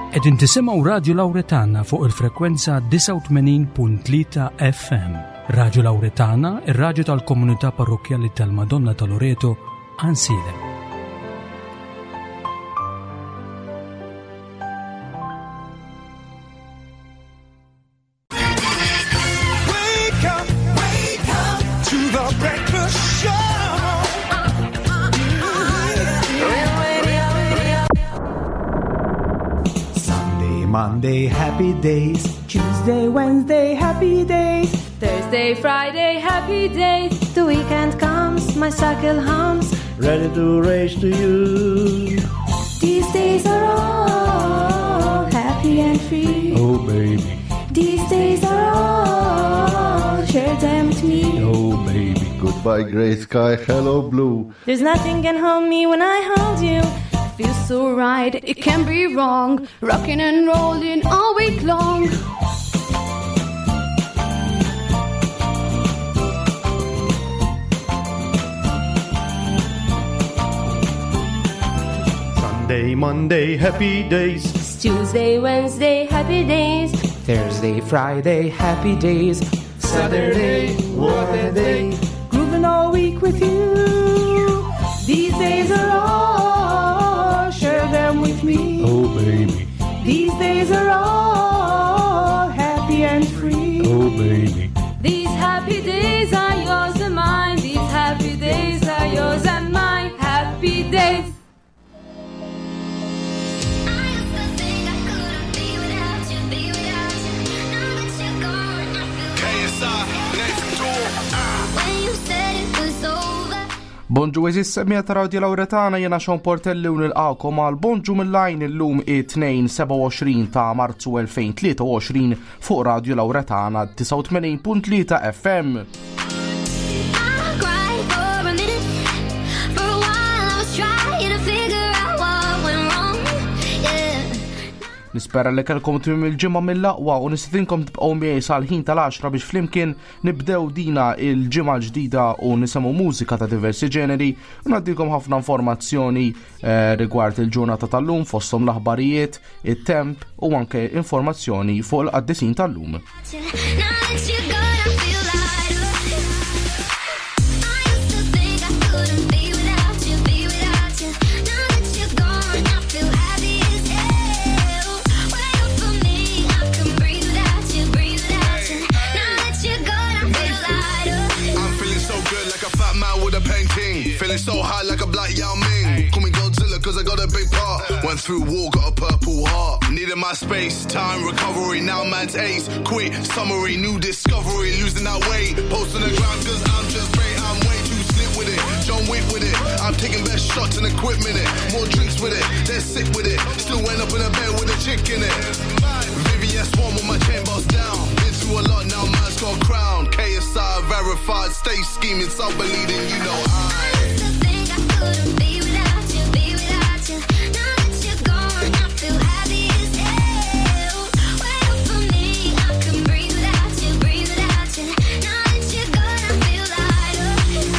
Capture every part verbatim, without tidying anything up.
Qegħdin tisimgħu Radio Lawretana fuq il-frekwenza tisa' u tmenin punt tlieta F M. Radio Lawretana, ir-radju tal-Komunità Parrokjali tal-Madonna ta' Loreto, Ansilem. Monday, happy days. Tuesday, Wednesday, happy days. Thursday, Friday, happy days. The weekend comes, my cycle hums, ready to race to you. These days are all happy and free. Oh, baby. These days are all, share them with me. Oh, baby. Goodbye, gray sky, hello, blue. There's nothing can hold me when I hold you. Feels so right, it can be wrong. Rocking and rolling all week long. Sunday, Monday, happy days. Tuesday, Wednesday, happy days. Thursday, Friday, happy days. Saturday, what a day. Grooving all week with you. These days are all, share them with me. Oh, baby. These days are all happy and free. Oh, baby. These happy days are yours and mine. These happy days are yours and mine. Happy days. Bonġu eżis semmija ta' Radio Lawretana, jena Sean Portelli u nilqakom għal Bonġu mill-lajn illum it-tnejn seba' u għoxrin ta' Marzu elfejn u tlieta u għoxrin fuq Radio Lawretana tisa' u tmenin punt tlieta F M. Nispera li kelkom tmiem il-ġimgħa mill-aqwa u nistidinkom tibqgħu miegħi sal-ħin tal-għaxra biex flimkien nibdew dina il-ġimgħa l-ġdida u nisimgħu mużika ta' diversi ġeneri u ngħaddilkom ħafna informazzjoni eh, rigward il-ġurnata tal-lum fosthom l-aħbarijiet, it-temp u anke informazzjoni fuq il-qaddisin tal-lum. Feeling so high like a black Yao Ming. Call me Godzilla cause I got a big part. Went through war, got a purple heart. Needed my space, time, recovery. Now man's ace, quit, summary. New discovery, losing that weight. Post on the ground cause I'm just great. I'm way too slick with it, John Wick with it. I'm taking best shots and equipment it. More drinks with it, they're sick with it. Still went up in a bed with a chick in it. Vivian Swan with my chain boss down. Been through a lot, now man's got crowned. K S I verified, stay scheming, so believing, you know I couldn't be without you, be without you. Now that you're gone, I feel happy as hell. Wait up for me, I can breathe without you, breathe without you. Now that you're gone, I feel lighter.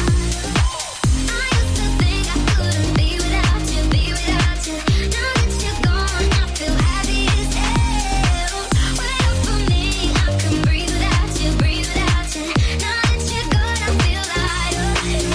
I used to think I couldn't be without you, be without you. Now that you're gone, I feel happy as hell. Wait up for me, I can breathe without you, breathe without you. Now that you're gone, I feel lighter.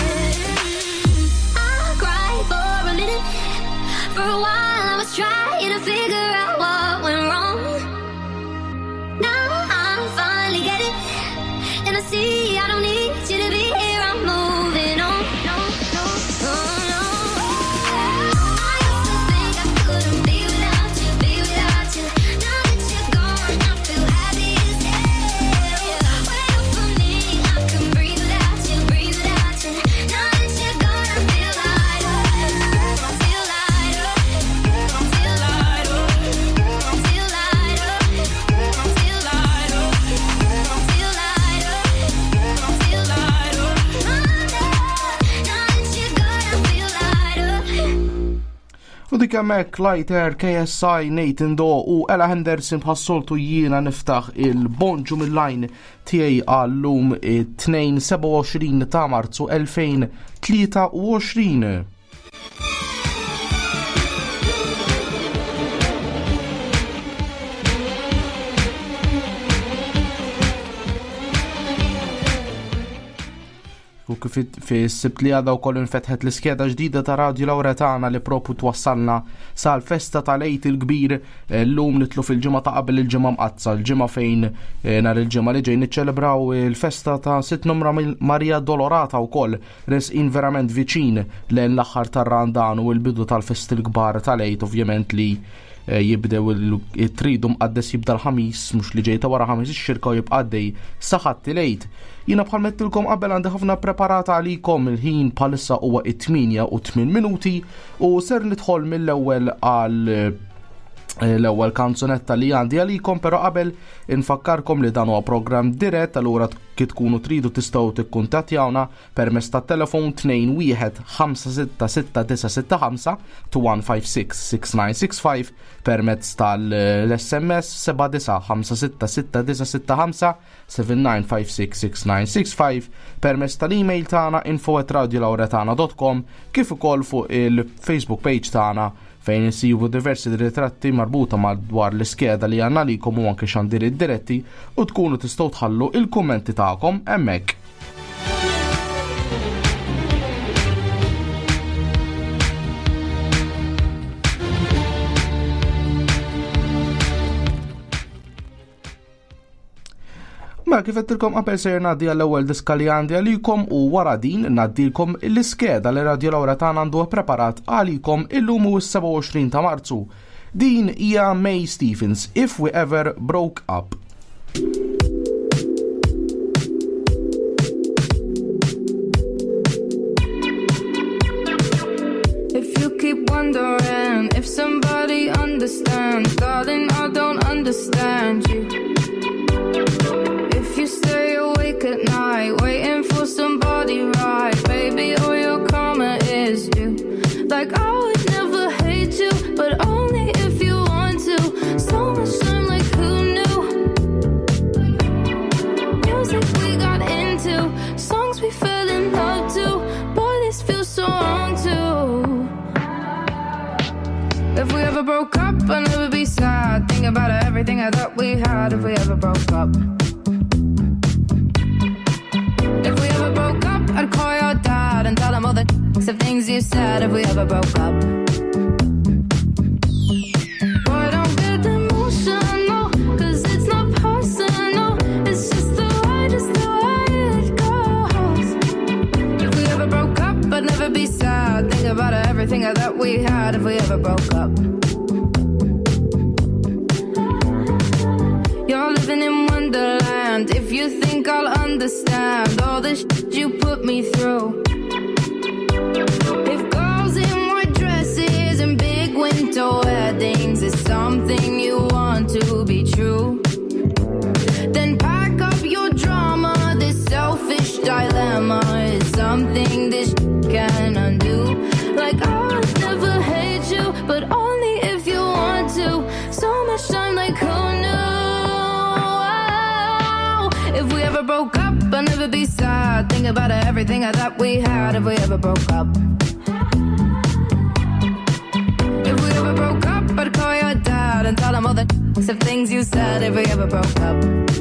For a while I was trying to figure out what went wrong. Now I finally get it, and I see I don't need you to be here. I'm moving on. No, no, no, no. I used to think I couldn't be without you, be without you. Now that you're gone, I feel happy as hell. Wait up for me, I can breathe without you, breathe without you. Now that you're gone, I feel lighter. I feel lighter. U dik hemmhekk Lighter, K S I, Nathan Doe u Ella Henderson bħassoltu jiena niftaħ il-bonġu mill-lajn tiegħi għallum it-tnejn seba' u għoxrin ta' Marzu elfejn u tlieta u għoxrin. U kif fis-sibt li għadha wkoll infetħet l-iskeda ġdida ta' Radio Lawretana li propju twassalna sal-festa tal-Għid il-kbir llum nitlu fil-ġimgħa ta' qabel il-ġimgħa mqazza, il-ġimgħa fejn nhar il-ġimgħa li ġej niċċelebraw il-festa ta' Sitt Numra Marija Dolorata wkoll resqin verament viċin lejn l-aħħar tar-Randan u l-bidu tal-festi l-kbar tal-Għid ovvjament li jibdew it-tridu mqaddes jibda l-ħamis mhux li ġej ta' wara ħamis ix-xirka u jibqa' għaddej sa ħadd il-Għid. Jiena bħal mettilkom qabel għandi ħafna preparata għalikom il-ħin bħalissa huwa it-tminja u tmien minuti u ser nidħol mill-ewwel għal l-ewwel kanzunetta li għandi għalikom, però qabel infakkarkom li dan huwa programm dirett, allura kif tkunu tridu tistgħu tikkuntattjawna permezz tat-telefon tnejn wieħed ħamsa sitta sitta disa sitta ħamsa two one five six six nine six five permezz tal-S M S seba' disa' ħamsa sitta sitta disa sitta ħamsa seven nine five six six nine six five permezz tal-email tagħna info at radio lawretana dot com kif ukoll fuq il-Facebook page tagħna fejn insibu diversi ritratti marbuta madwar l-iskeda li għandna likom u anke xandiri diretti u tkunu tistgħu tħallu il-kummenti tagħkom hemmhekk. Mela kif qedtilkom qabel sejjer ngħaddi għall-ewwel diska li għandi għalikom u wara din ngħaddilkom l-iskeda li Radio Lawretana għandu preparat għalikom illum hu s-seba' u għoxrin ta' Marzu. Din hija May Stephens, If We Ever Broke Up. If you keep wondering if somebody understands, darling, I don't understand you. If you stay awake at night, waiting for somebody right, baby, all your karma is due. Like I would never hate you, but only if you want to. So much time, like who knew? Music we got into, songs we fell in love to. Boy, this feels so wrong too. If we ever broke up, I'd never be sad. Think about everything I thought we had. If we ever broke up. If we ever broke up, I'd call your dad and tell him all the of things you said. If we ever broke up. Boy, don't get emotional, cause it's not personal. It's just the way, just the way it goes. If we ever broke up, I'd never be sad. Think about everything that we had. If we ever broke up. You're living in Wonderland. If you think I'll understand all the shit you put me through. If girls in white dresses and big winter weddings is something you want to be true, then pack up your drama. This selfish dilemma is something this can undo. Like I'll never hate you, but only if you want to. So much time, like who knew? If we ever broke up, I'd never be sad. Think about everything I thought we had. If we ever broke up. If we ever broke up, I'd call your dad and tell him all the of things you said. If we ever broke up.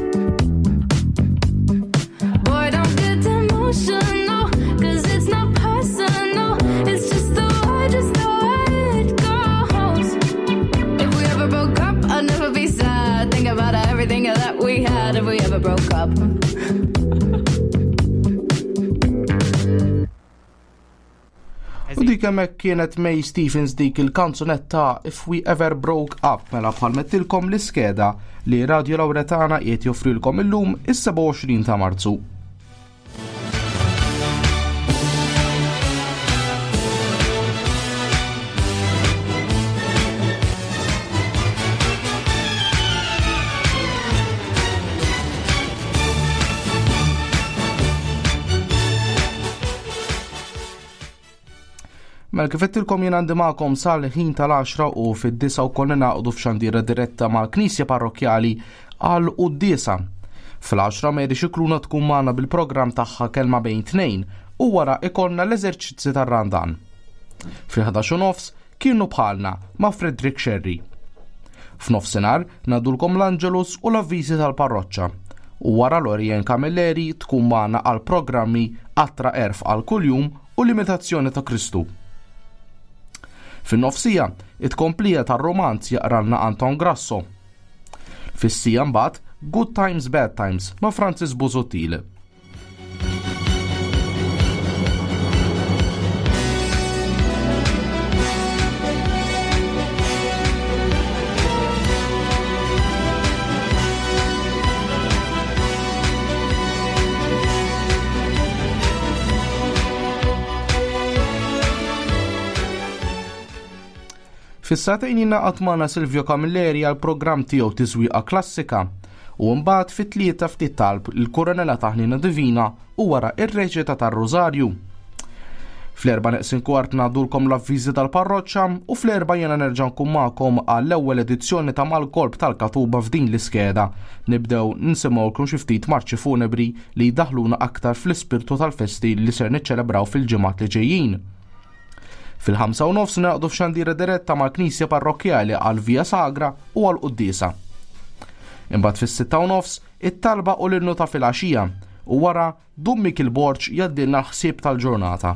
Boy, don't get emotional, cause it's not personal. It's just the way, just the way it goes. If we ever broke up, I'd never be sad. Think about everything that we had. If we ever broke up. U dik hemmhekk kienet May Stephens dik il-kanzunetta If We Ever Broke Up, mela bħal mettilkom l-iskeda li Radio Lawretana qiegħed joffrilkom illum is-seba' u għoxrin ta' Marzu. Mela kif qedtilkom jien għandi magħkom sal-ħin tal-għaxra u fid-disa wkoll nagħqdu f'xandiera diretta mal-Knisja Parrokjali għal qudiesa. Fil-għaxra Mary Xikluna tkun magħna bil-programm tagħha kelma bejn tnejn u wara ikollna l-eżerċizzi tar-Randan. Fil-ħadax u nofs kienu bħalna ma' Frederick Sherry. F'nofsinhar ngħadulkom l-Angelus u l-avviżi tal-parroċċa. U wara Lorien Camilleri tkun magħna għal programmi Qatra erf għal kuljum u L-imitazzjoni ta' Kristu. Fin-nofsija, it-komplija tar-romanz jaqralna Anton Grasso. Fis-sija mbagħad Good Times Bad Times ma' Francis Busuttil. Fis-satejn jingħaqad magħna Silvio Camilleri għal programm tiegħu Tiżwieqa Klassika u mbagħad fit-tlieta ftit talb il-Kuranella ta' Ħnina Divina u wara ir-reċita tar-Rożarju. Fl-erba' neqsin kwart ngħaddulkom l-avviżi tal-parroċċa u fl-erba' jiena nerġa' nkun magħkom għall-ewwel edizzjoni ta' Mal-Kolb tal-Katuba f'din l-iskeda. Nibdew nisimgħulkom xi ftit marċi funebri li jdaħluna aktar fl-ispirtu tal-festi li ser niċċelebraw fil-ġimgħat li ġejjin. Fil-ħamsa u nofs naqdu f'xandira diretta mal-Knisja Parrokjali għal Via Sagra u għal Qudiesa. Imbagħad fis-sitta u nofs it-talba u l-innu ta' filgħaxija u wara Dummik il-Borġ jaddilna l-ħsieb tal-ġurnata.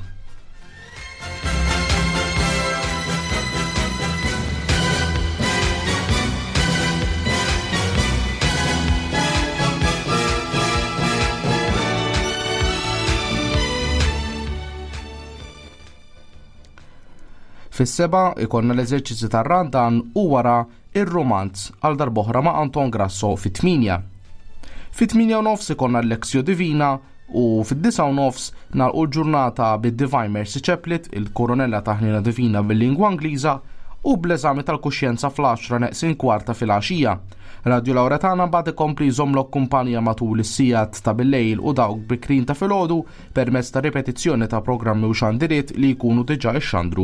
Fis-seba' ikonna l-eżerċizzi tar-randan u wara ir-romanz għal darb'oħra ma' Anton Grasso fit-tminja. Fit-tminja u nofs ikonna l-Lexio Divina u fid-disa u nofs nagħlqu l-ġurnata bid-Divine Mercy Chaplet, il-Kuranella ta' Ħnina Divina bil-lingwa Ingliża u bl-eżami tal-kuxjenza fl-għaxra neqsin kwarta fil-għaxija. Radio Lauretana mbagħad ikompli jżommlok kumpanija matul is-sigħat ta' bil-lejl u dawk bikrin ta' filgħodu permezz ta' ripetizzjoni ta' programmi u xandiriet li jkunu diġà ixxandru.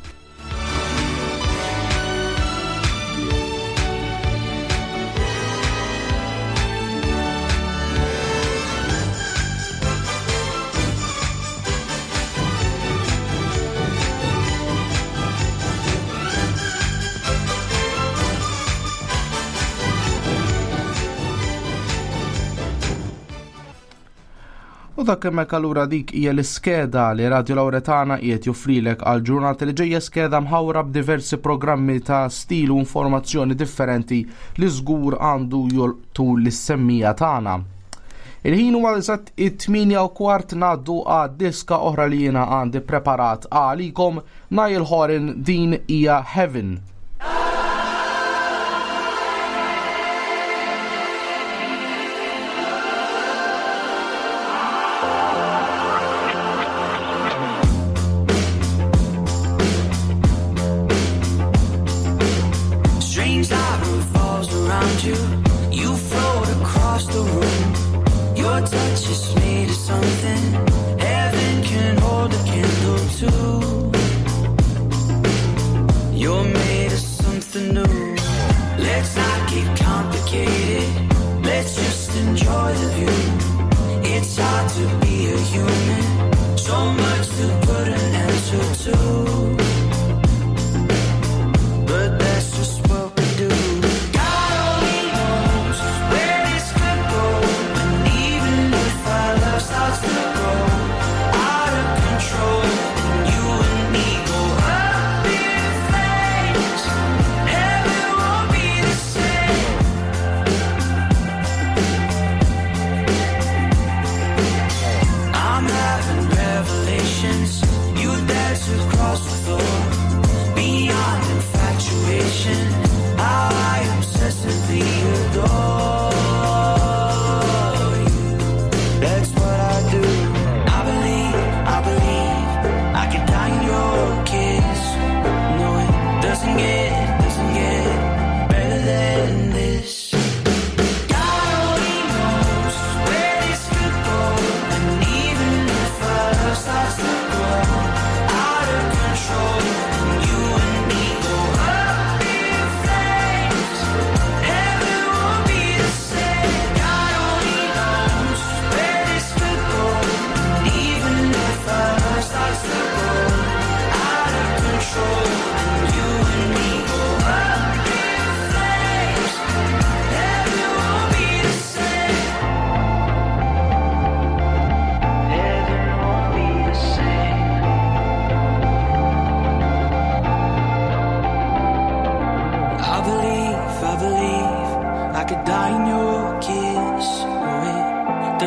U dak hemmhekk allura dik hija l-iskeda li Radio Lauretana qiegħed joffrilek għal ġurnata li ġejja, skeda mħawra b'diversi programmi ta' stil u informazzjoni differenti li żgur għandu jolqtu l-semmija tagħna. Il-ħin huwa eżatt it-tminja u kwart ngħaddu għad diska oħra li jiena għandi preparat għalikom. Niall Horan din hija Heaven.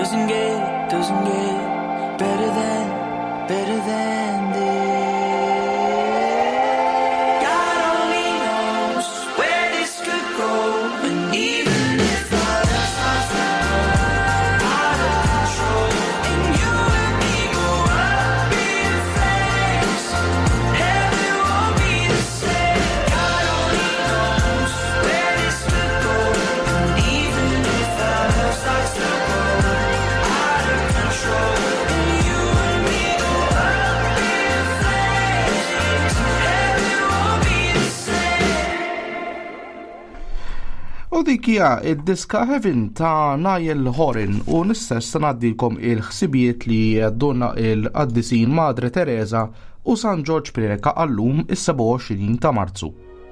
Doesn't get, doesn't get better than, better than this. God only knows where this could go, and even if our love starts to go out of control, and you and me go up in flames, heaven won't be the same. God only knows where this could go, and even if our love starts to go out of control, and you and me go up in flames, heaven won't be the same. U dik hija id-diska Heaven ta' Niall Horan u nistess ngħaddilkom il-ħsibiet li għadduna il-qaddisin Madre Teresa u San George Preka għallum is-seba' u għoxrin ta' Marzu.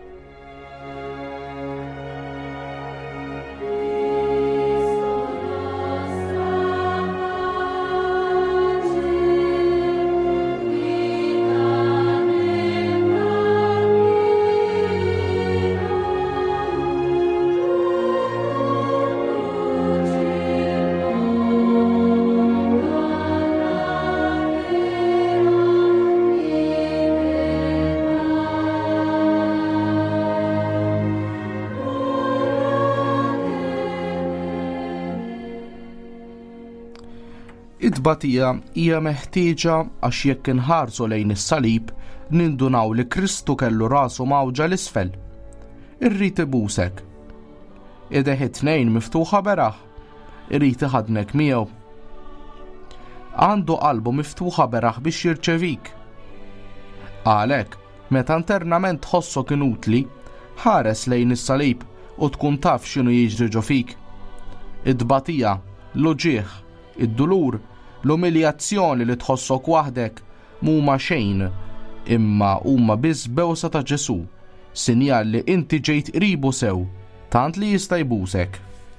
Id-batija hija meħtieġa għax jekk inħarsu lejn is-salib nindunaw li Kristu kellu rasu mawġa l-isfel. Irrid ibusek. Ideħ it-tnejn miftuħa beraħ. Irrid iħadnek miegħu. Għandu qalbu miftuħa beraħ biex jirċevik. Għalhekk, meta internament tħossok inutli, ħares lejn is-salib u tkun taf x'inhu jiġri ġo fik. Id-batija, l-uġieħ, id-dulur, l-umiljazzjoni li tħossok waħdek mhuma xejn, imma huma biss bewsa ta' Ġesu, sinjal li inti ġejt qribu sew, tant li jista' jbusek.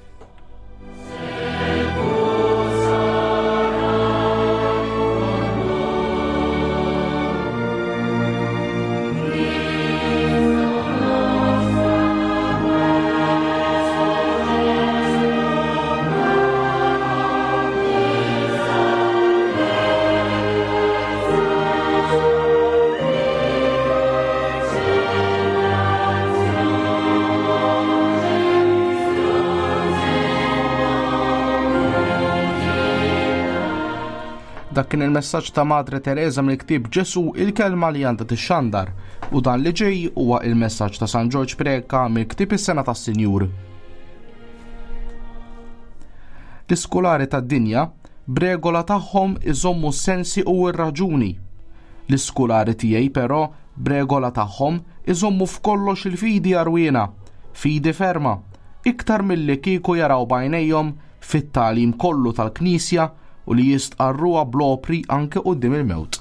Dak kien il-messaġġ ta' Madre Teresa mill-ktieb Ġesu il-kelma li għandha tixxandar u dan li ġej huwa il-messaġġ ta' San George Preka mill-ktieb is-Sena tas-Sinjur. L-iskolari tad-dinja b'regola tagħhom iżommu s-sensi u r-raġuni. L-iskolari tiegħi però b'regola tagħhom iżommu f'kollox il-fidi arwina, fidi ferma, iktar milli kieku jaraw b'għajnejhom fit-tagħlim kollu tal-Knisja u li jistqarruha blopri anke quddiem il-mewt.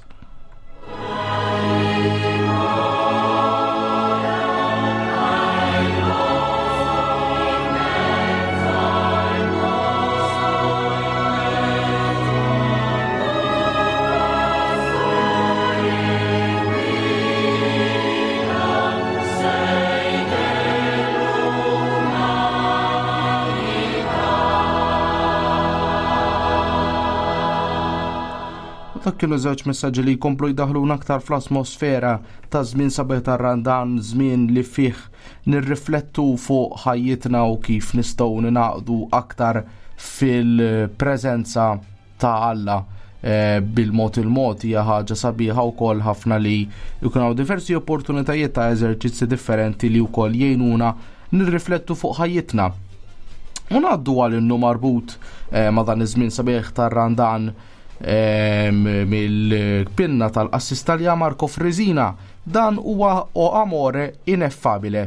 Dak kienu żewġ messaġġi li jkomplu jdaħluna aktar fl-atmosfera ta' żmien sabiħ tar-Randan, żmien li fih nirriflettu fuq ħajjitna u kif nistgħu ninaqdu aktar fil-preżenza ta' Alla e, bil-mod il-mod hija ħaġa sabiħa wkoll ħafna li jkun hawn diversi opportunitajiet ta' eżerċizzi differenti li wkoll jgħinuna nirriflettu fuq ħajjitna. U ngħaddu għal innu marbut e, ma' dan iż-żmien sabiħ tar-Randan mill-pinna tal-Qassis Talja Marco Frisina, dan huwa o amore ineffabile.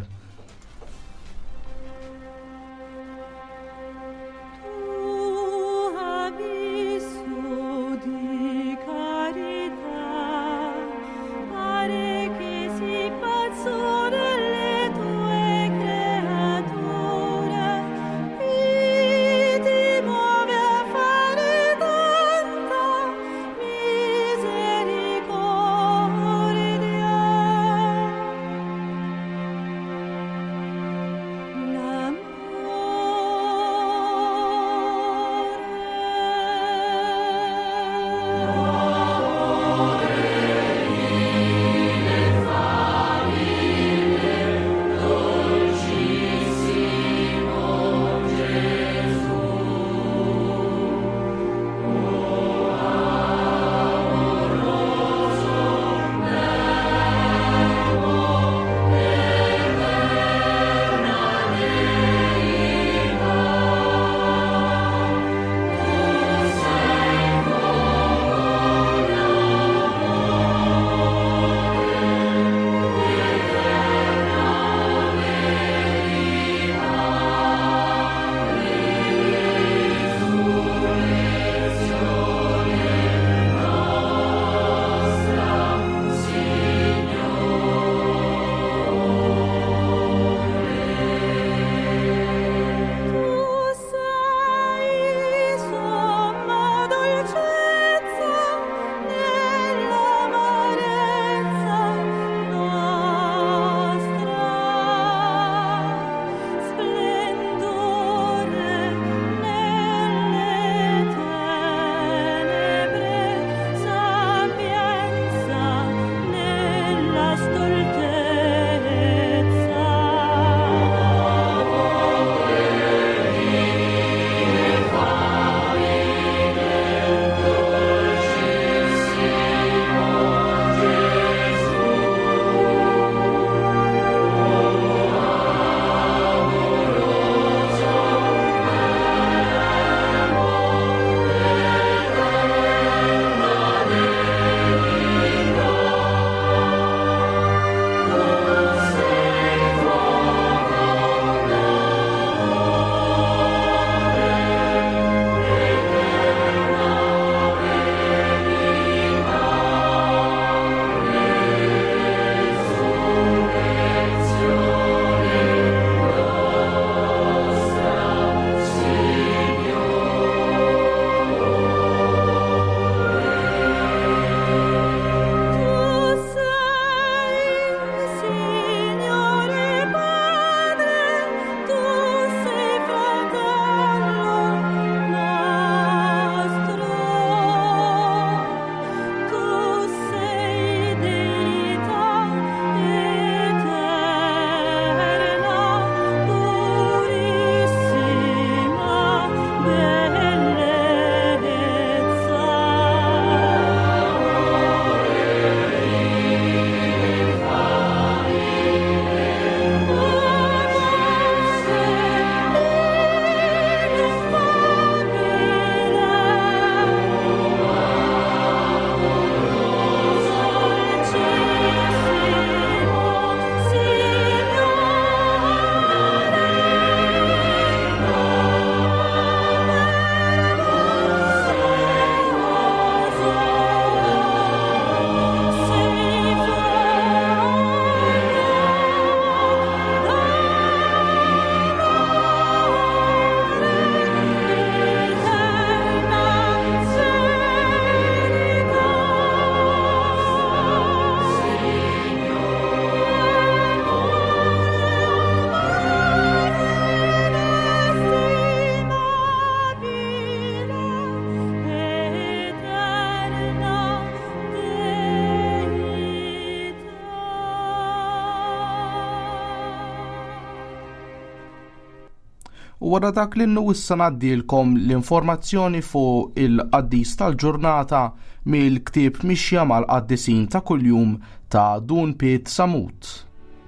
U wara dak l-innu issa ngħaddilkom l-informazzjoni fuq il-qaddis tal-ġurnata mill-ktieb mixja mal-qaddisin ta' kuljum ta' Dun Piet Samut.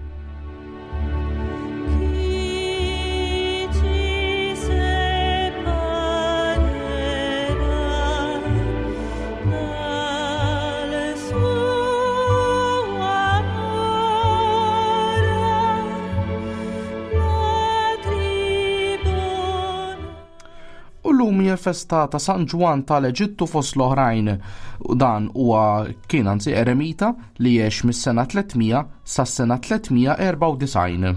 Llum hija festa ta' San Ġwan tal-Eġittu fost l-oħrajn u dan huwa kien anzi eremita li jgħix mis-sena tlietmija sas-sena tlietmija erba' u disgħin.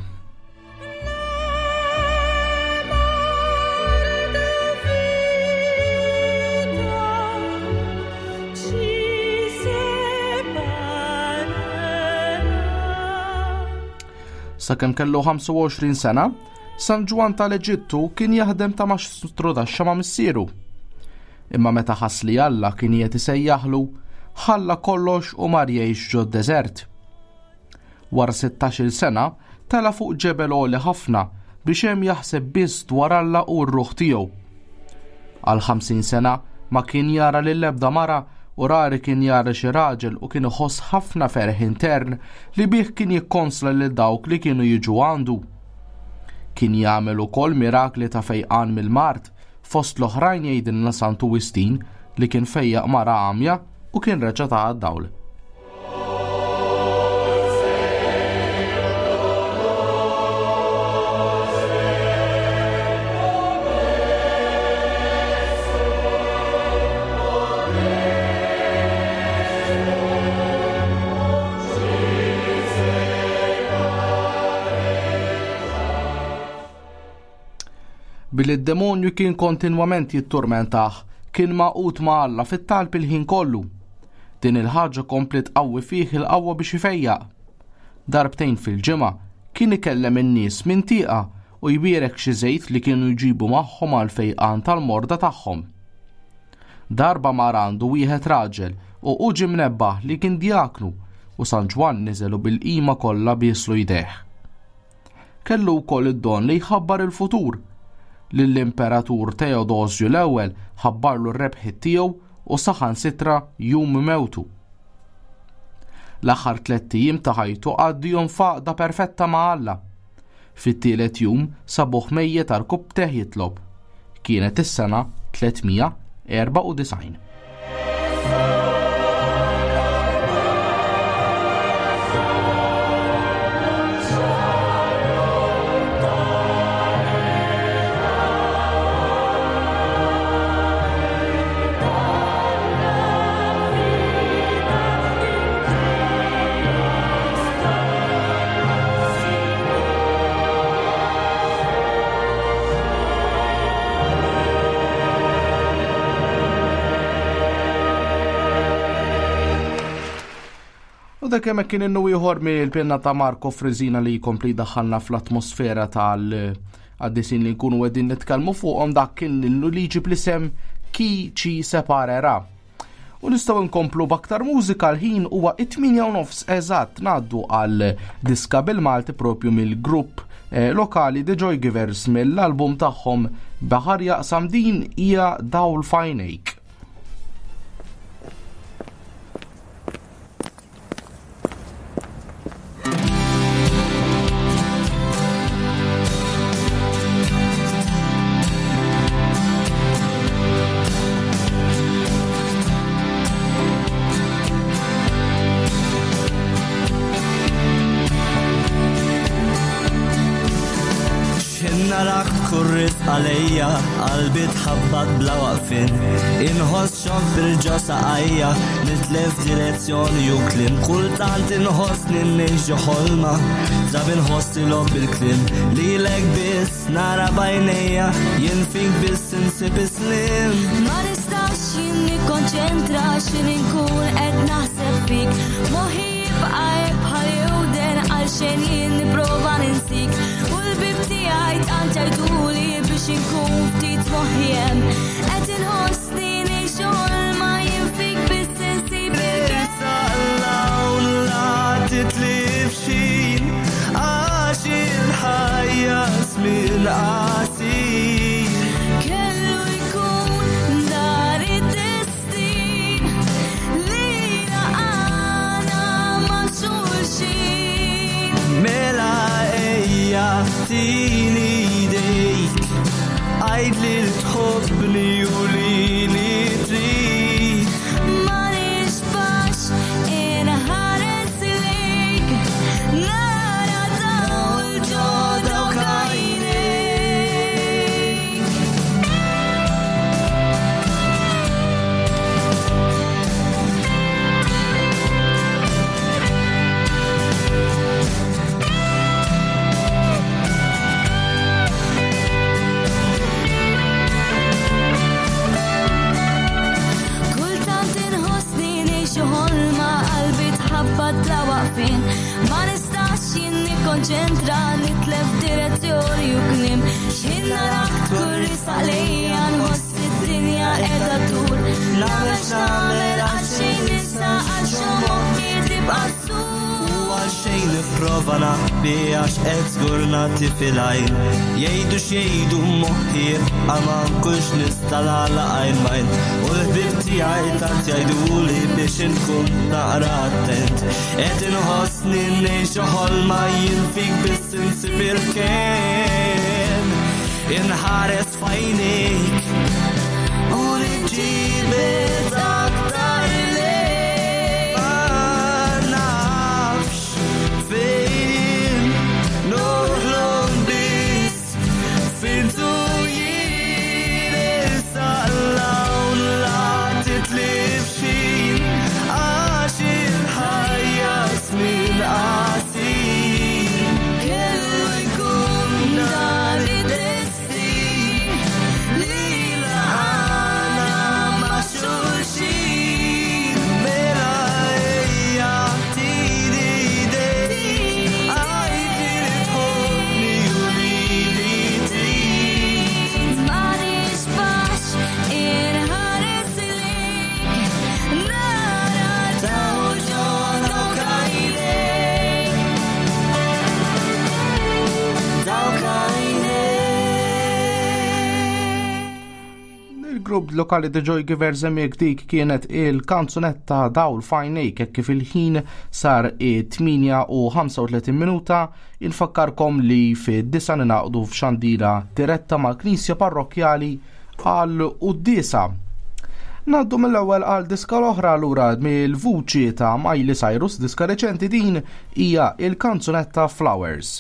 Sakemm kellu ħamsa u għoxrin sena, San Ġwan tal-Eġittu kien jaħdem ta' maċstru taxxa ma' missieru. Imma meta ħass li Alla kien qiegħed isejjaħlu, ħalla kollox u mar jgħix ġo d-deżert. Wara sittax-il sena tela fuq ġebel għoli ħafna biex hemm jaħseb biss dwar Alla u r-ruħ tiegħu. Għal ħamsin sena ma kien jara lill-ebda mara u rari kien jara xi raġel u kien iħoss ħafna ferħ intern li bih kien jikkonsla lil dawk li kienu jiġu għandu. Kien jagħmel ukoll mirakli ta' fejqan mill-mart, fost l-oħrajn jgħidilna Santu Wistin li kien fejjaq mara għamja u kien reġa' ta' għad-dawl. Billi d-demonju kien kontinwament jitturmentaħ, kien maqut ma' Alla fit-talb il-ħin kollu. Din il-ħaġa komplet qawwi fih il-qawwa biex ifejjaq. Darbtejn fil-ġimgħa kien ikellem in-nies minn tieqa u jbierek xi żejt li kienu jġibu magħhom għal fejqan tal-morda tagħhom. Darba mar għandu wieħed raġel u uġi mnebbaħ li kien djaknu u San Ġwan niżelu bil-qima kollha bieslu jdejh. Kellu wkoll id-don li jħabbar il-futur. Lill-Imperatur Teodosju l-ewwel ħabbarlu r-rebħiet tiegħu u saħansitra jum mewtu. L-aħħar tliet ijiem ta' ħajtu għaddihom faqda perfetta ma' Alla. Fit-tielet jum sabuh mejjed tal-kub teħ jitlob. Kienet is-sena tlietmija erba' u disgħin. Dak hemmhekk kien innu ieħor mill-penna ta' Marco Friżina li jkompli daħħalna fl-atmosfera tal-qaddisin li nkunu qegħdin nitkellmu fuqhom dak kien innu li jġib l-isem Chi ci separerà. U nistgħu nkomplu b'aktar mużika l-ħin huwa it-tminja u nofs eżatt ngħaddu għal diska bil-Malti propju mill-grupp eh, lokali The Joy Givers mill-album tagħhom Baħar Jaqsam din hija Dawl f'għajnejk. kurrit għalejja, qalbi tħabbat bla waqfin. Inħoss xok bil-ġosa għajja, nitlef direzzjoni u klim. Kultant inħoss ninnejġu ħolma, zab inħoss tilom bil-klim. Li lek bis nara bajnejja, jinfik bis insib islim. Ma nistax jien nikkonċentra xin inkun qed naħseb fik. Moħi jibqa' bħal jewden għal xejn jien nipprova ninsik. U l-bib tiegħi tant jgħiduli biex inkun ftit moħjem. Qed inħossni ngħix ħolma jinfik biss insib il-kif. Sallaw la titlif xin, għax il-ħajja żmien qasir. اعطيني ايديك عيدلي تحبني وليلي تريد ما نشبعش انهارس ليك نارا داول جودك عينيك bla waqfin ma nistax jien nikkonċentra nitlef direzzjoni u kliem x'in narak tkurri saqlejja nħoss id-dinja qiegħda tur nagħmel x'nagħmel għalxejn nista' għalxejn moħħi tibqa' sur għalxejn nipprova naqbi għax qed żgur nagħti fil-għajn jgħidu x'jgħidu moħħi jibqa' ma nkunx nista' nagħlaq għajn m'għajn u l-ħbieb tiegħi tant jgħiduli biex inkun naqra attent qed inħossni ngħix ħolma jien fik biss insib il-kien inħares f'għajnejk u niġġiebet aktar lejk ma nafx fejn noħlom biss fejn tu jien is-saqlawn la titlif xin għax il-ħajja żmien qasir kellu jkun dan id-destin li laqana ma' xulxin mela ejja tini idejk għajdi li tħobbni u lili trid ma nixbax inħares lejk nara dawl ġodok għajnejk dawk għajnejk Il-grupp lokali The Joy Givers hemmhekk dik kienet il-kanzunetta Dawl f'għajnejk hekk kif il-ħin sar tminja u ħamsa u tletin minuta infakkarkom li fid-disa ninaqdu f'xandira diretta mal-Knisja Parrokjali għal qudiesa. Naddu mill-ewwel għal diska l-oħra lura mill-vuċi ta' Miley Cyrus, diska reċenti din hija il-kanzunetta Flowers.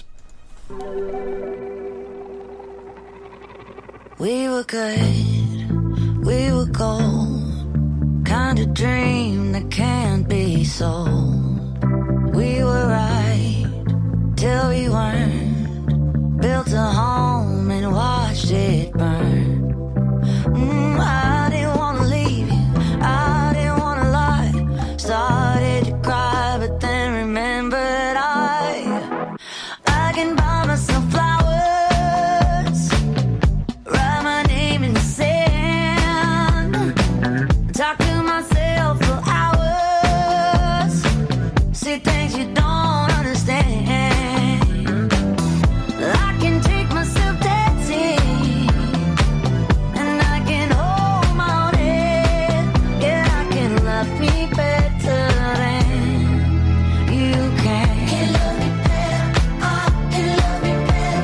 We were good, we were gold, kind of dream that can't be sold. We were right till we weren't, built a home and watched it burn. Mm, I didn't wanna leave you, I didn't wanna lie, started to cry but then remembered I I can buy myself flowers, write my name in the sand, talk to myself for hours, see things you don't understand. I can take myself dancing, and I can hold my own head. Yeah, I can love me better than you can. Can love me better, I can love me better.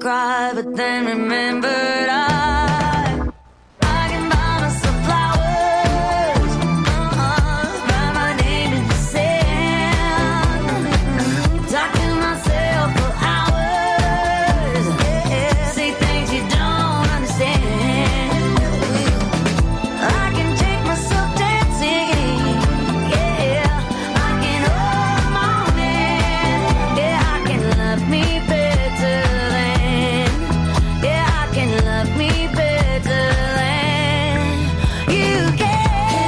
cry, but then remembered I, I can buy myself flowers, uh-uh, write my name in the sand, talk to myself for hours, yeah, say things you don't understand. I can take myself dancing, yeah, I can hold the morning, yeah, I can love me better than, yeah, I can love me better than you can.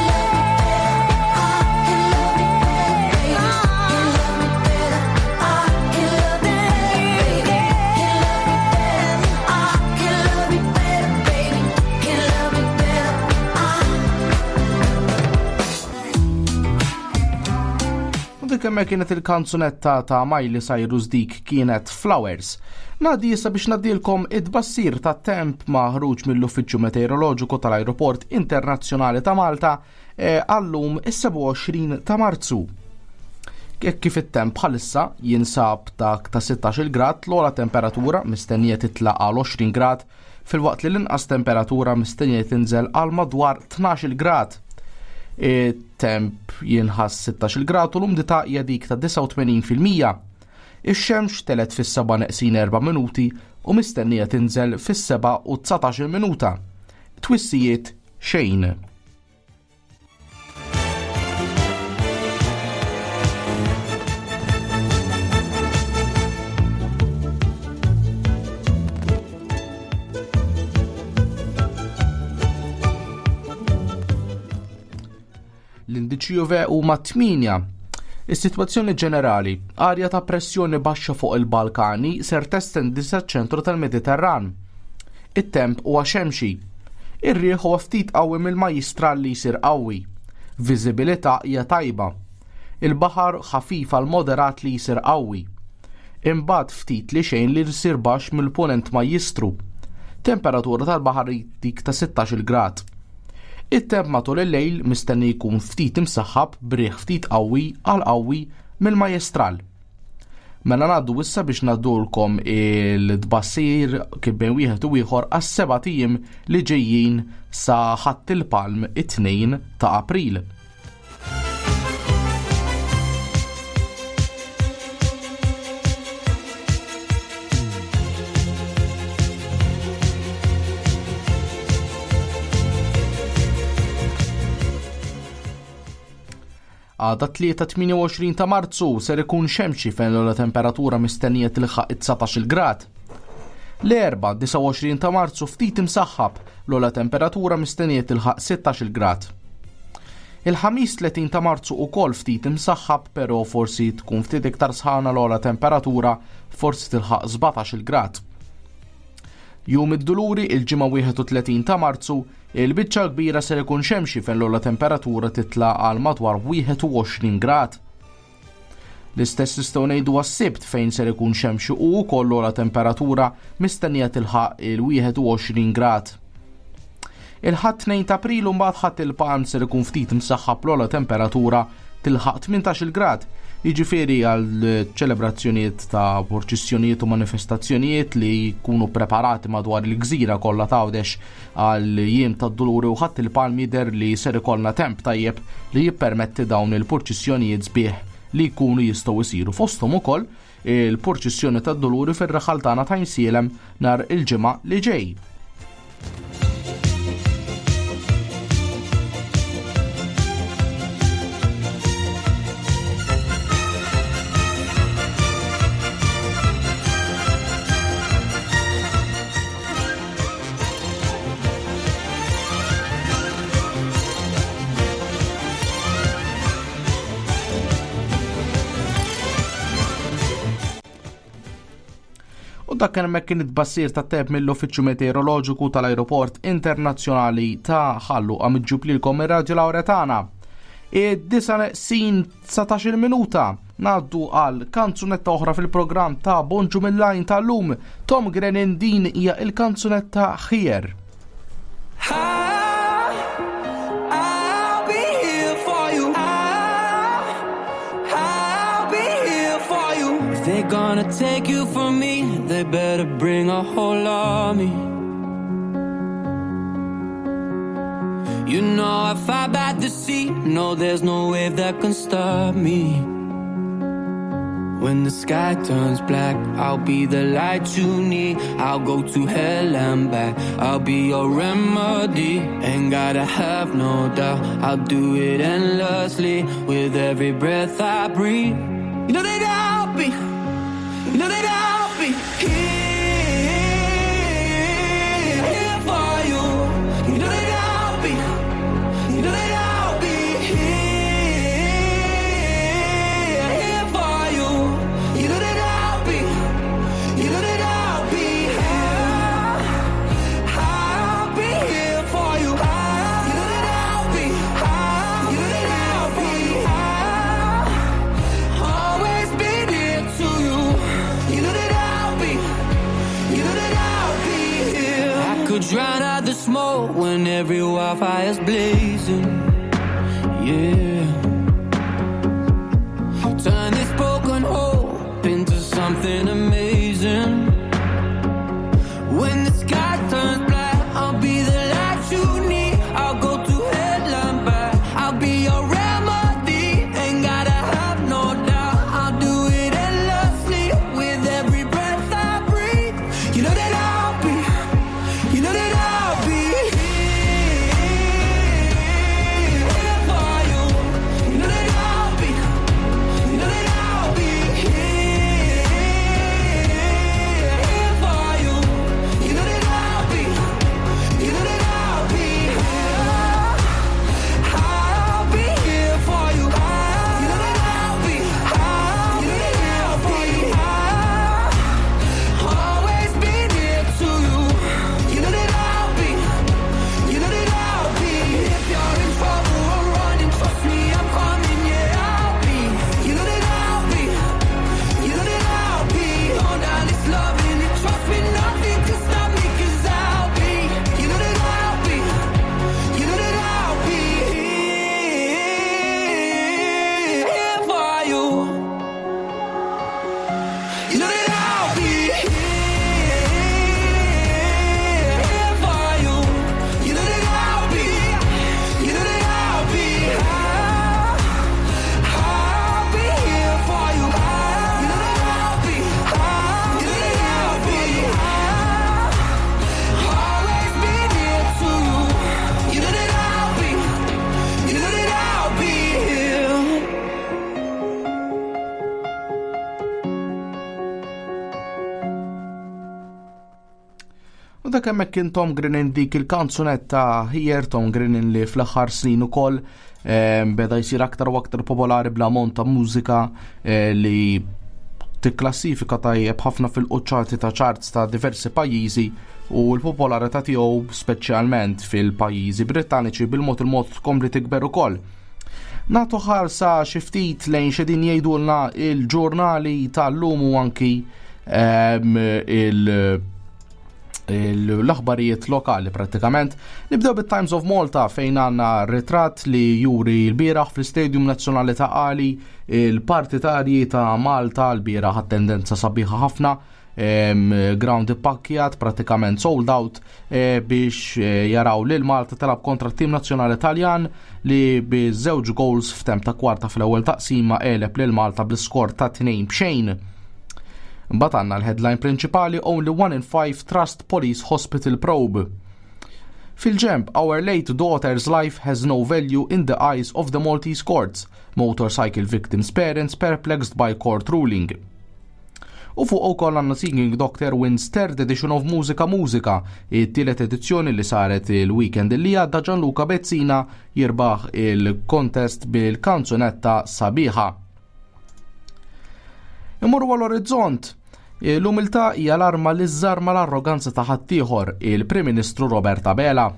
Dik hemmhekk kienet il-kanzunetta ta' Miley Cyrus dik kienet Flowers. Nadi issa biex nadilkom id-bassir ta' temp maħruġ mill-Uffiċċju Meteoroloġiku tal-Ajruport Internazzjonali ta' Malta għallum is-seba' u għoxrin ta' Marzu. Kif it-temp bħalissa jinsab dak ta' sittax-il grad, l-ogħla temperatura mistennija titlaq għal għoxrin grad, filwaqt li l-inqas temperatura mistennija tinżel għal madwar tnax-il grad. Temp jinħass sittax-il grad u l-umdità hija dik ta' disa' u tmenin fil-mija. Ix-xemx telet fis-seba' neqsin erba' minuti u mistennija tinżel fis-seba' u tsatax-il minuta. Twissijiet xejn. L-indiċi U V huma tminja. Is-sitwazzjoni ġenerali, arja ta' pressjoni baxxa fuq il-Balkani ser testendi saċ-ċentru tal-Mediterran. It-temp huwa xemxi. Ir-riħ huwa ftit qawwi mill-majjistral li jsir qawwi. Viżibilità hija tajba. Il-baħar ħafif għal moderat li jsir qawwi. Imbagħad ftit li xejn li jsir baxx mill-punent majjistru. Temperatura tal-baħar dik ta' sittax-il grad. It-temp matul il-lejl mistenni jkun ftit imsaħħab b'riħ ftit qawwi għal qawwi mill-majestral. Mela ngħaddu issa biex ngħaddulkom il-tbassir kif bejn wieħed u ieħor għas-seba' tiem li ġejjin sa ħadd il-palm it-tnejn ta' April. Għada tlieta tmien u għoxrin ta' Marzu ser ikun xemxi fejn l-ogħla temperatura mistennija tilħaq it-tsatax-il grad. L-erba' disa' u għoxrin ta' Marzu ftit imsaħħab, l-ogħla temperatura mistennija tilħaq sittax-il grad. Il-ħamis tletin ta' Marzu ukoll ftit imsaħħab, però forsi tkun ftit iktar sħana l-ogħla temperatura forsi tilħaq sebgħatax-il grad. Jum id-duluri il-ġimgħa wieħed u tletin ta' Marzu il-biċċa kbira ser ikun xemxi fejn l-ogħla temperatura titla' għal madwar wieħed u għoxrin grad. L-istess nistgħu ngħidu għas-Sibt fejn ser ikun xemxi u wkoll l-ogħla temperatura mistennija tilħaq il-wieħed u għoxrin grad. Il-ħadd tnejn ta' April u mbagħad ħadd il-Palm ser ikun ftit imsaħħab l-ogħla temperatura tilħaq tmintax-il grad. Jiġifieri għal ċelebrazzjonijiet ta' proċessjonijiet u manifestazzjonijiet li jkunu preparati madwar il-gżira kollha Għawdex għal jiem tad-duluri u ħadd il-Palm jidher li ser ikollna temp tajjeb li jippermetti dawn il-proċessjonijiet sbieħ li jkunu jistgħu jsiru fosthom ukoll il-proċessjoni tad-duluri fir-raħal tagħna ta' Insielem nhar il-ġimgħa li ġej. Dak kien hemmhekk kien it-tbassir tat-temp mill-Uffiċċju Meteoroloġiku tal-Ajruport Internazzjonali ta' Ħalluqa miġġublilkom ir-Radju Lawretana. Id-disa' neqsin tsatax-il minuta ngħaddu għal kanzunetta oħra fil-programm ta' Bonġu mill-lajn tal-lum. Tom Grennan din hija il-kanzunetta Here. I'll be here for you. I'll be here for you. they're gonna take you from me, they better bring a whole army. You know I fight by the sea, no there's no wave that can stop me. When the sky turns black, I'll be the light you need. I'll go to hell and back, I'll be your remedy. Ain't gotta have no doubt, I'll do it endlessly. With every breath I breathe, you know that I'll be, you know that I'll be here, here for you. You know that I'll be, you know that I'll be here, here for you. You know that I'll be, you know that I'll be here. I'll be here for you. You know that I'll be, you know that I'll be always been here to you. You know that I'll be, you know that I'll be here. I could drown out the smoke when every wildfire's blazing. Yeah. Turn this broken hope into something amazing. When the sky turns black, I'll be the light you need. I'll go to hell and back, I'll be your remedy. Ain't gotta have no doubt, I'll do it endlessly. With every breath I breathe, you know that I'll be, you know that I'll be here for you. You know that I'll be, you know that I'll be here for you. You know that I'll be, you know that I'll be here. I'll be here for you. You know that I'll be, you know that I'll be always been here to you. You know that I'll be, you know that I'll be. If you're in trouble or running, trust me, I'm coming. Yeah, I'll be, you know that I'll be, you know that I'll be. Hold on, it's loving it. Trust me, nothing can stop me, 'cause I'll be, you know that I'll be, you know that I'll be here for you. You know that I'll be here for you. You know that I'll be, you know that I'll be I'll be here for you. You know that I'll be, you know that I'll be always been here to you. You know that I'll be, you know that I'll be here. U dak hemmhekk kien Tom Grennan dik il-kanzunetta Here, Tom Grennan li fl-aħħar snin ukoll beda jsir aktar u aktar popolari bl-ammont ta' mużika li tikklassifika tajjeb ħafna fil-quċċati ta' charts ta' diversi pajjiżi u l-popolarità tiegħu speċjalment fil-pajjiżi Brittaniċi bil-mod il-mod tkompli tikber ukoll. Nagħtu ħarsa xi ftit lejn x'edin jgħidulna il-ġurnali tal-lum u anki il- l-aħbarijiet lokali pratikament. Nibdew bit-Times of Malta fejn għandna ritratt li juri l-bieraħ fl-Istadium Nazzjonali ta' Qali. Il-partitarji ta' Malta l-bieraħ għat-tendenza sabiħa ħafna, ground ippakjat pratikament sold out biex jaraw li l-Malta telab kontra t-tim nazzjonali Taljan li biż-żewġ goals f'temp ta' kwarta fl-ewwel taqsima għeleb lil Malta bl-iskor ta' tnejn b'xejn. Mbagħad għandna l-headline prinċipali Only one in five trust police hospital probe. Fil-ġemp, Our late daughter's life has no value in the eyes of the Maltese courts. Motorcycle victims' parents perplexed by court ruling. U fuq ukoll għandna Singing Doctor wins third edition of Mużika Mużika, it-tielet edizzjoni li saret il-weekend li għadda Gianluca Bezzina jirbaħ il-contest bil-kanzunetta Sabiħa. Imorru għall-orizzont, l-umiltà hija l-arma li żarma l-arroganza ta' ħaddieħor, il-Prim Ministru Roberta Bela.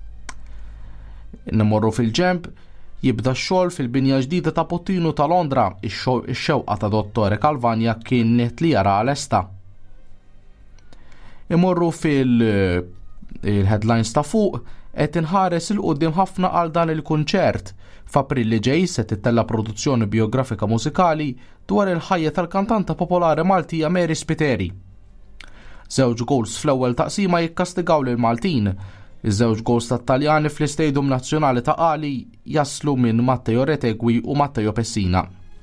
Nimorru fil-ġemp, jibda x-xogħol fil-binja ġdida ta' Pottinu ta' Londra, ix-xewqa ta' Dottore Kalvanja kienet li jara għal-esta. Imorru fil-headlines ta' fuq, qed inħares il qudiem ħafna għal dan il-kunċert. F'April li ġej se titella produzzjoni biografika mużikali dwar il-ħajja tal-kantanta popolari Maltija Mary Spiteri. Żewġ gols fl-ewwel taqsima jikkastigaw lil Maltin. Iż-żewġ gols tat-Taljani fl-Istadium Nazzjonali ta' Qali jaslu minn Matteo Retegui u Matteo Pessina.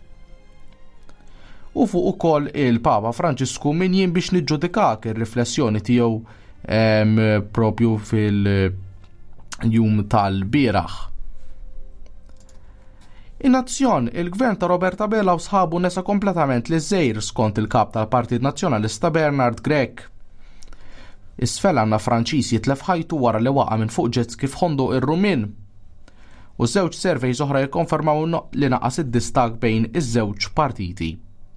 U fuq ukoll il-Papa Franġisku min jien biex niġġudikak ir-riflessjoni tiegħu propju fil-jum tal-bieraħ. In-nazzjon, il-gvern ta' Roberta Bella u sħabu nesa kompletament li żejr skont il-kap tal-Partit Nazzjonalista Bernard Grech. Isfel għandna Franċiż jitlef ħajtu wara li waqa' minn fuq ġetz kif ħondu ir-Rumin. U żewġ surveys oħra jikkonfermaw li naqas id-distak bejn iż-żewġ partiti.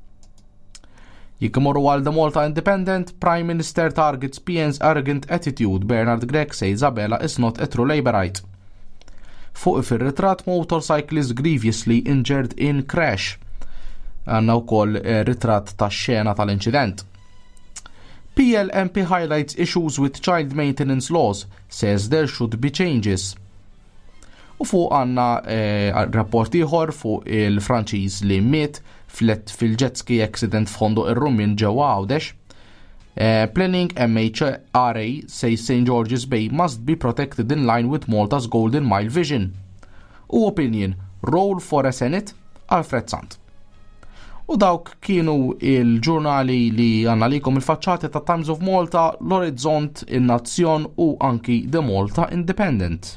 Jekk imorru għal The Malta Independent, Prime Minister targets P N's arrogant attitude. Bernard Grech says Isabella is not a true Labourite. Fuq fir-ritratt motorcyclist grievously injured in crash. Għandna wkoll ritratt tax-xena tal-inċident. P L M P highlights issues with child maintenance laws, says there should be changes. U fuq għandna eh, rapport ieħor fuq il-Franċiż li miet flet fil-jetski accident f'Hondo ir-Rumin ġewwa Għawdex. Uh, planning M H R A says Saint George's Bay must be protected in line with Malta's Golden Mile vision. U opinion, role for a Senate, Alfred Sant. U dawk kienu il-ġurnali li għanna likom il-faċċati ta' Times of Malta, l-Orizzont, il-Nazzjon u anki The Malta Independent.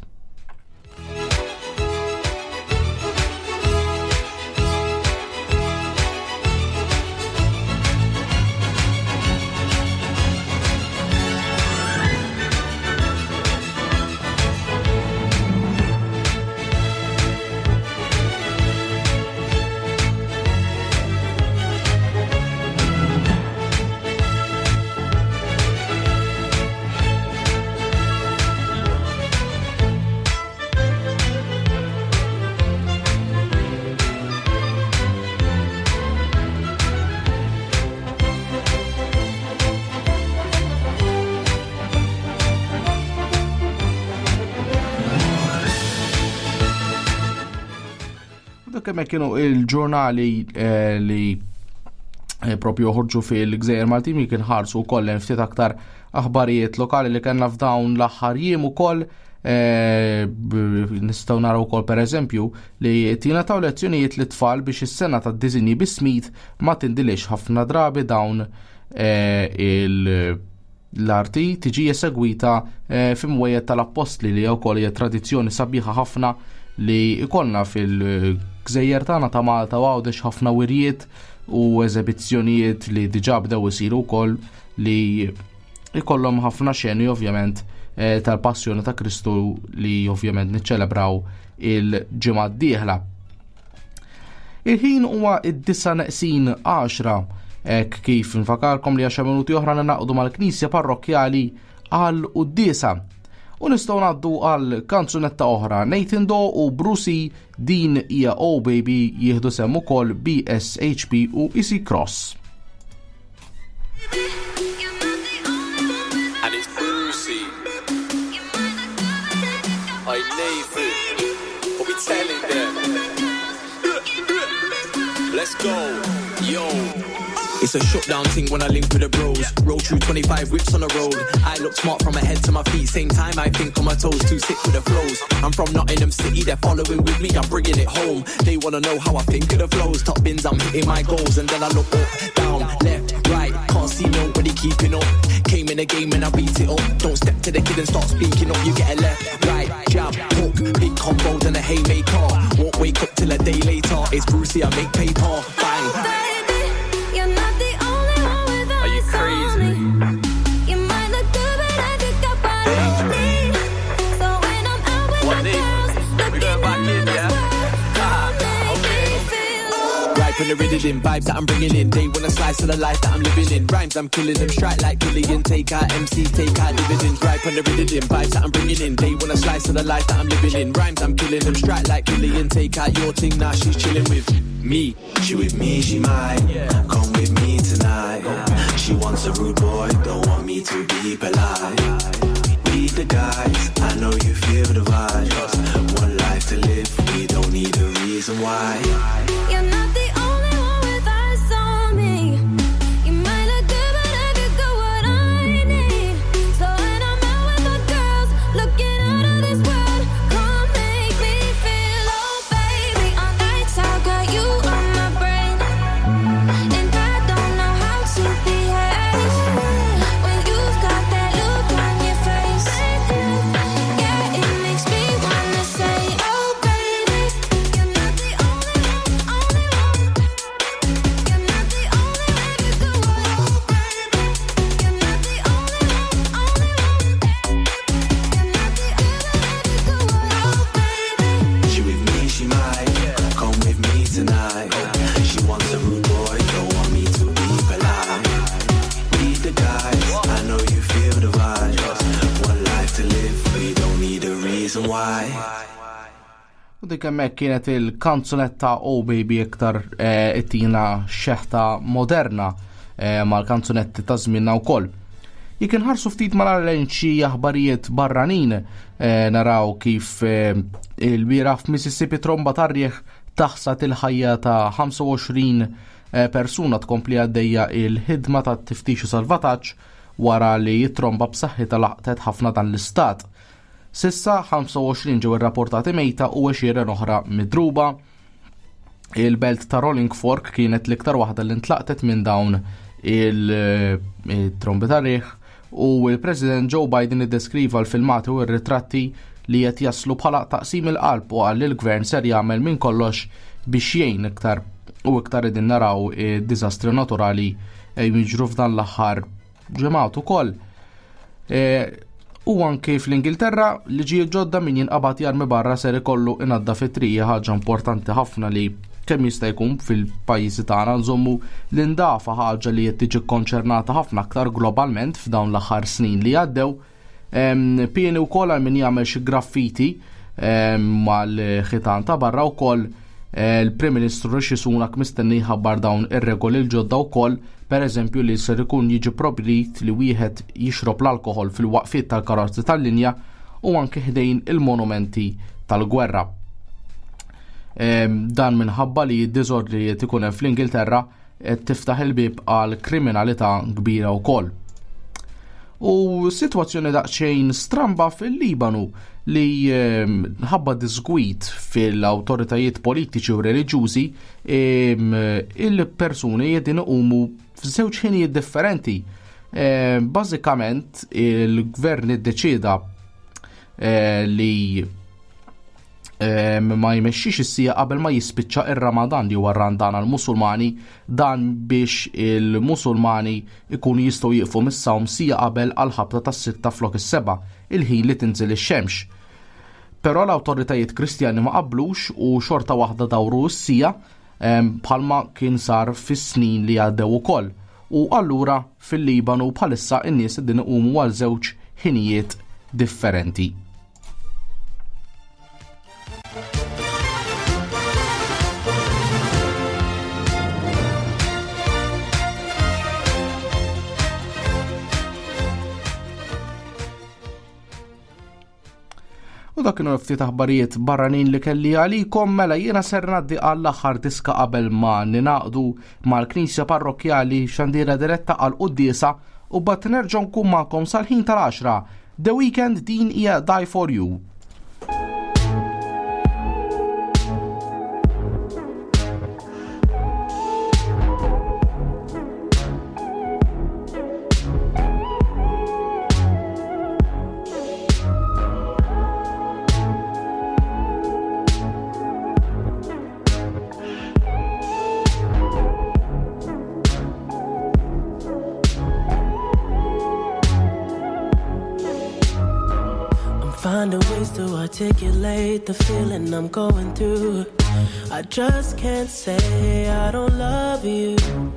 Kemm kienu il-ġurnali eh, li eh, propju joħorġu fil-Gżejjer Maltin kien ħarsu wkoll ftit aktar aħbarijiet lokali li kellna f'dawn l-aħħar jiem ukoll eh, nistgħu naraw ukoll pereżempju li tingħataw lezzjonijiet lit tfal biex is-sena tad-diżinji bis-smith ma tindilix ħafna drabi dawn eh, l-arti tiġi segwita eh, f'imwejjed tal-Appostli li wkoll hija tradizzjoni sabiħa ħafna li ikollna fil-Gżejjer tagħna ta' Malta u Għawdex ħafna wirjiet u eżibizzjonijiet li diġà bdew isiru wkoll li ikollhom ħafna xeni ovvjament eh, tal-Passjoni ta' Kristu li ovvjament niċċelebraw il-ġimgħa d-dieħla. Il-ħin huwa id-disa neqsin għaxra hekk kif nfakarkom li għaxa minuti oħra naqdu mal-Knisja Parrokkjali għal qudiesa. U nistgħu ngħaddu għal kanzunetta oħra Nathan Doe u Brucey din hija Oh Baby jieħdu semm ukoll B S H P u Easy Cross. And it's Brucey. I Nathan. What we telling them? Let's go, yo. It's a shutdown thing when I link with the bros. Roll through twenty-five whips on the road. I look smart from my head to my feet. Same time I think on my toes. Too sick with the flows. I'm from Nottingham City. They're following with me. I'm bringing it home. They wanna know how I think of the flows. Top bins, I'm hitting my goals. And then I look up, down, left, right. Can't see nobody keeping up. Came in the game and I beat it up. Don't step to the kid and start speaking up. You get a left, right, jab, hook. Big combos and a haymaker. Won't wake up till a day later. It's Brucey, I make paper. Bang. Crazy. You might look good, but I think I bought it. So when I'm out with my girls, we going back in, yeah? Ah, okay. Right from the rhythm, vibes that I'm bringing in. They want a slice of the life that I'm living in. Rhymes, I'm killing them, strike like Killian. Take out M Cs, take out dividends. Right from the rhythm, vibes that I'm bringing in. They want a slice of the life that I'm living in. Rhymes, I'm killing them, strike like Killian. Take out your thing, now she's chilling with me. She with me, she mine. Come with me tonight. She wants a rude boy, don't want me to be polite. We Read the guys, I know you feel the vibes. One life to live, we don't need a reason why. You're not the only one with eyes on me. You might look good, but have you got what I need? So when I'm out with my girls, looking out of this world, come make me feel, oh baby. On nights I got you on my brain, and I don't know how to behave when you've got that look on your face. Yeah, it makes me wanna say, oh baby, you're not the only one, only one. You're not the only one who could what, oh baby. You're not the only one, only one. You're not the only one who could what, oh baby. She with me, she might come with me tonight. She wants a rude boy, don't want me to be polite. Read the guys, I know you feel the vibes. One life to live, we don't need a reason why. U dik hemmhekk kienet il-kanzunetta Oh Baby iktar eh, ittina xeħta moderna eh, mal-kanzunetti ta' żmienna wkoll. Jekk inħarsu ftit mal-għalejn xi aħbarijiet barranin eh, naraw kif eh, il-bira f'Mississippi tromba tarrieħ taħsat il-ħajja ta' ħamsa u għoxrin eh, persuna tkompli għaddejja il-ħidma ta' tiftix u salvataġġ wara li jitromba b'saħħitha laqtet ħafna dan l-istat. Sissa ħamsa u għoxrin ġew irrapportati mejta u għexieren oħra midruba. Il-belt ta' Rolling Fork kienet l-iktar waħda li ntlaqtet minn dawn il-trombi tarriħ u il-President Joe Biden iddeskriva l-filmati u r-ritratti li qed jaslu bħala taqsim il-qalb u qal li l-gvern ser jagħmel minn kollox biex jgħin iktar u iktar idin naraw id-diżastri naturali jiġru f'dan l-aħħar ġimgħat ukoll. U anke fl-Ingilterra liġijiet ġodda min jinqabad jarmi barra ser ikollu inadda fitrija ħaġa importanti ħafna li kemm jista' jkun fil-pajjiżi tagħna nżommu l-indafa ħaġa li qed tiġi konċernata ħafna aktar globalment f'dawn l-aħħar snin li għaddew. Pieni wkoll għal min jagħmel xi graffiti mal-ħitan ta' barra wkoll il-Prim Ministru Rishi Sunak mistenni jħabbar dawn ir-regoli l-ġodda wkoll, pereżempju li ser ikun jiġi probrit li wieħed jixrob l-alkoħol fil-waqfiet tal-karozzi tal-linja u anke ħdejn il-monumenti tal-gwerra. Dan minħabba li d-diżordrijiet ikun hemm fl-Ingilterra qed tiftaħ il-bib għal kriminalità kbira wkoll. U sitwazzjoni daqsxejn stramba fil-Libanu li ħabba disgwit fil-awtoritajiet politiċi u reliġjużi il-persuni jedin umu f'żewġ ħinijiet differenti. Bażikament il-gvern iddeċieda li ma jmexxix is-sija qabel ma jispiċċa ir-Ramadan li huwa r-Randan għall-Musulmani, dan biex il-Musulmani ikunu jistgħu jieqfu mis-sawm sija qabel għal ħabta tas-sitta flok is-seba' il-ħin li tinżel ix-xemx. Però l-awtoritajiet Kristjani ma qablux u xorta waħda dawru s-sija bħalma kien sar fis-snin li għaddew ukoll. U allura fil-Libanu bħalissa n-nies din iqumu għal żewġ ħinijiet differenti. U dak kienu ftit aħbarijiet barranin li kelli għalikom, mela jiena ser ngħaddi għall-aħħar diska qabel ma ninaqdu mal-Knisja Parrokjali xandira diretta għal quddiesa u bat nerġgħu nkun magħkom sal-ħin tal-għaxra. The Weekend din hija Die For You. Finding ways to articulate the feeling I'm going through. I just can't say I don't love you,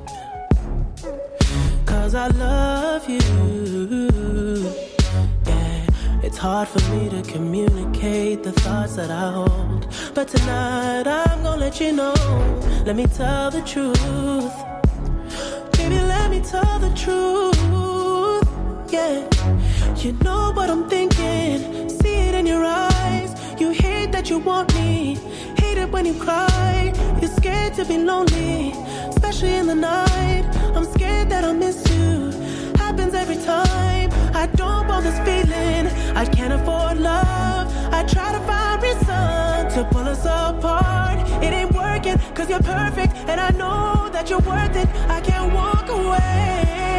'cause I love you. Yeah, it's hard for me to communicate the thoughts that I hold, but tonight I'm gonna let you know. Let me tell the truth, baby, let me tell the truth. Yeah, You know what I'm thinking, see it in your eyes. You hate that you want me, hate it when you cry. You're scared to be lonely, especially in the night. I'm scared that I'll miss you, happens every time. I don't want this feeling, I can't afford love. I try to find reason to pull us apart. It ain't working, cause you're perfect, and I know that you're worth it. I can't walk away.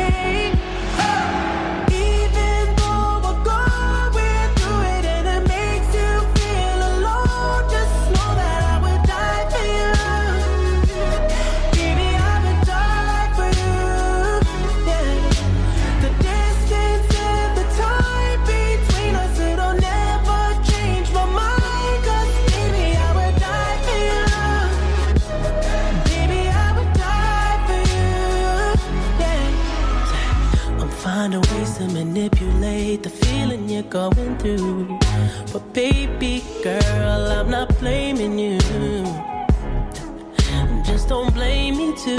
To manipulate the feeling you're going through, but baby girl, I'm not blaming you. Just don't blame me too,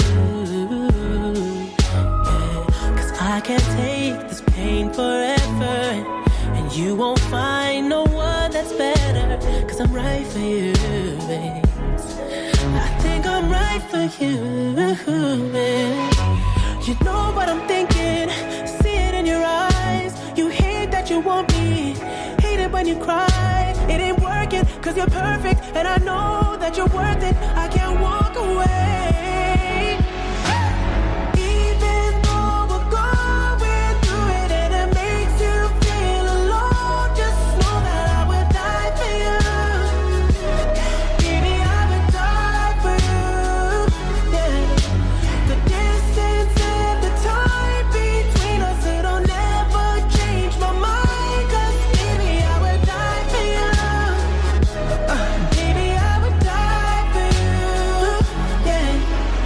yeah. Cause I can't take this pain forever, and you won't find no one that's better. Cause I'm right for you, babe. I think I'm right for you, babe. You know what I'm thinking, your eyes. You hate that you want me, hate it when you cry. It ain't working, cause you're perfect, and I know that you're worth it. I can't walk away. Even though we're going through it and it makes you feel alone, just know that I would die for you. Baby, I would die for you, yeah. The distance and the time between us, it'll never change my mind. Cause baby, I would die for you. uh, Baby, I would die for you, yeah.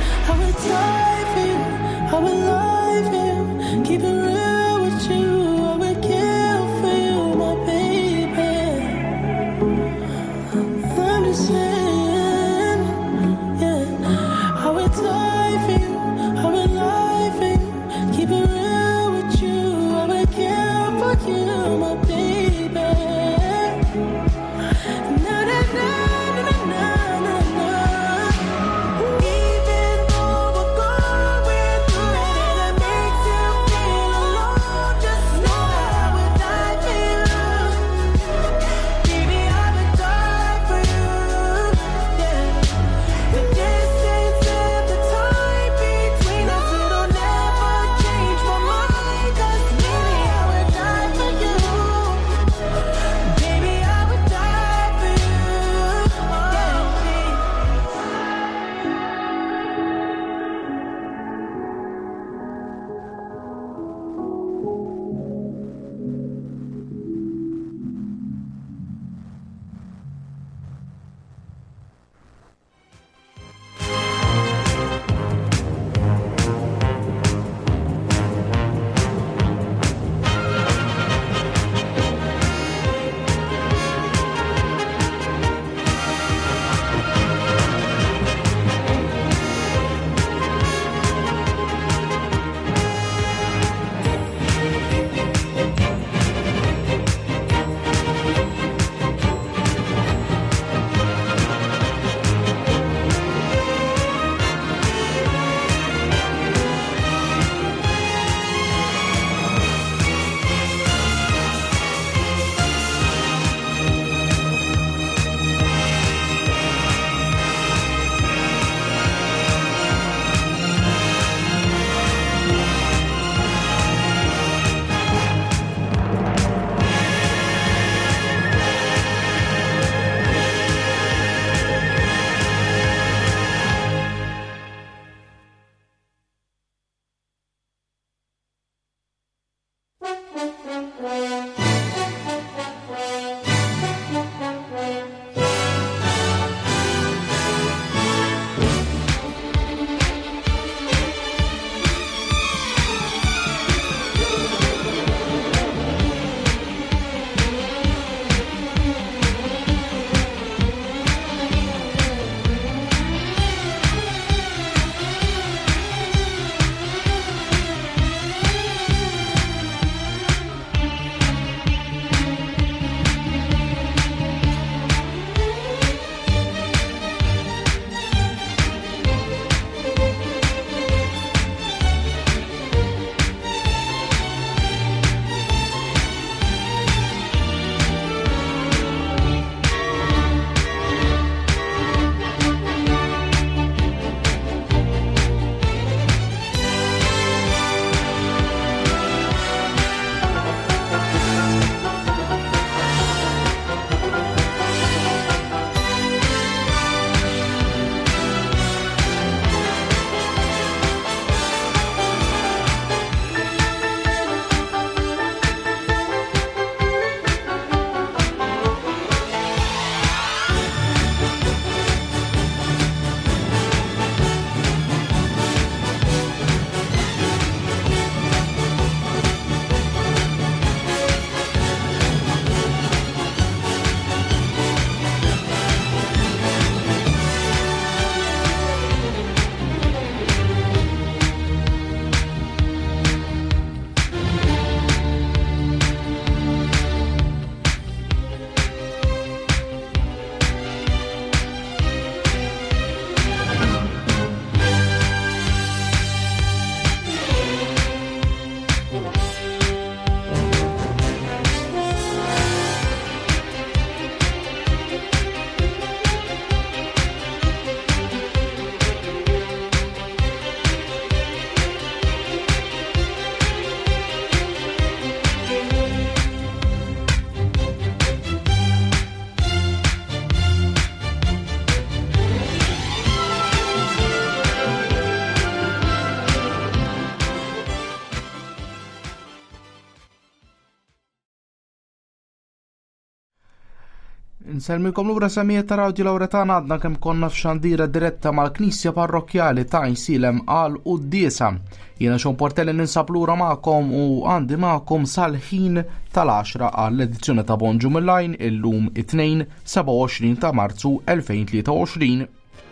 Nselmikom lura samijiet ta' Radio Lawretana għadna kemm konna f'xandira diretta mal-Knisja Parrokjali ta' Insilem għal Uddiesa. Jiena Xon Portelli ninsab lura magħkom u għandi magħkom sal-ħin tal-għaxra għall-edizzjoni ta' Bonġu Millajn illum it-tnejn seba' u għoxrin ta' Marzu elfejn tlieta u għoxrin.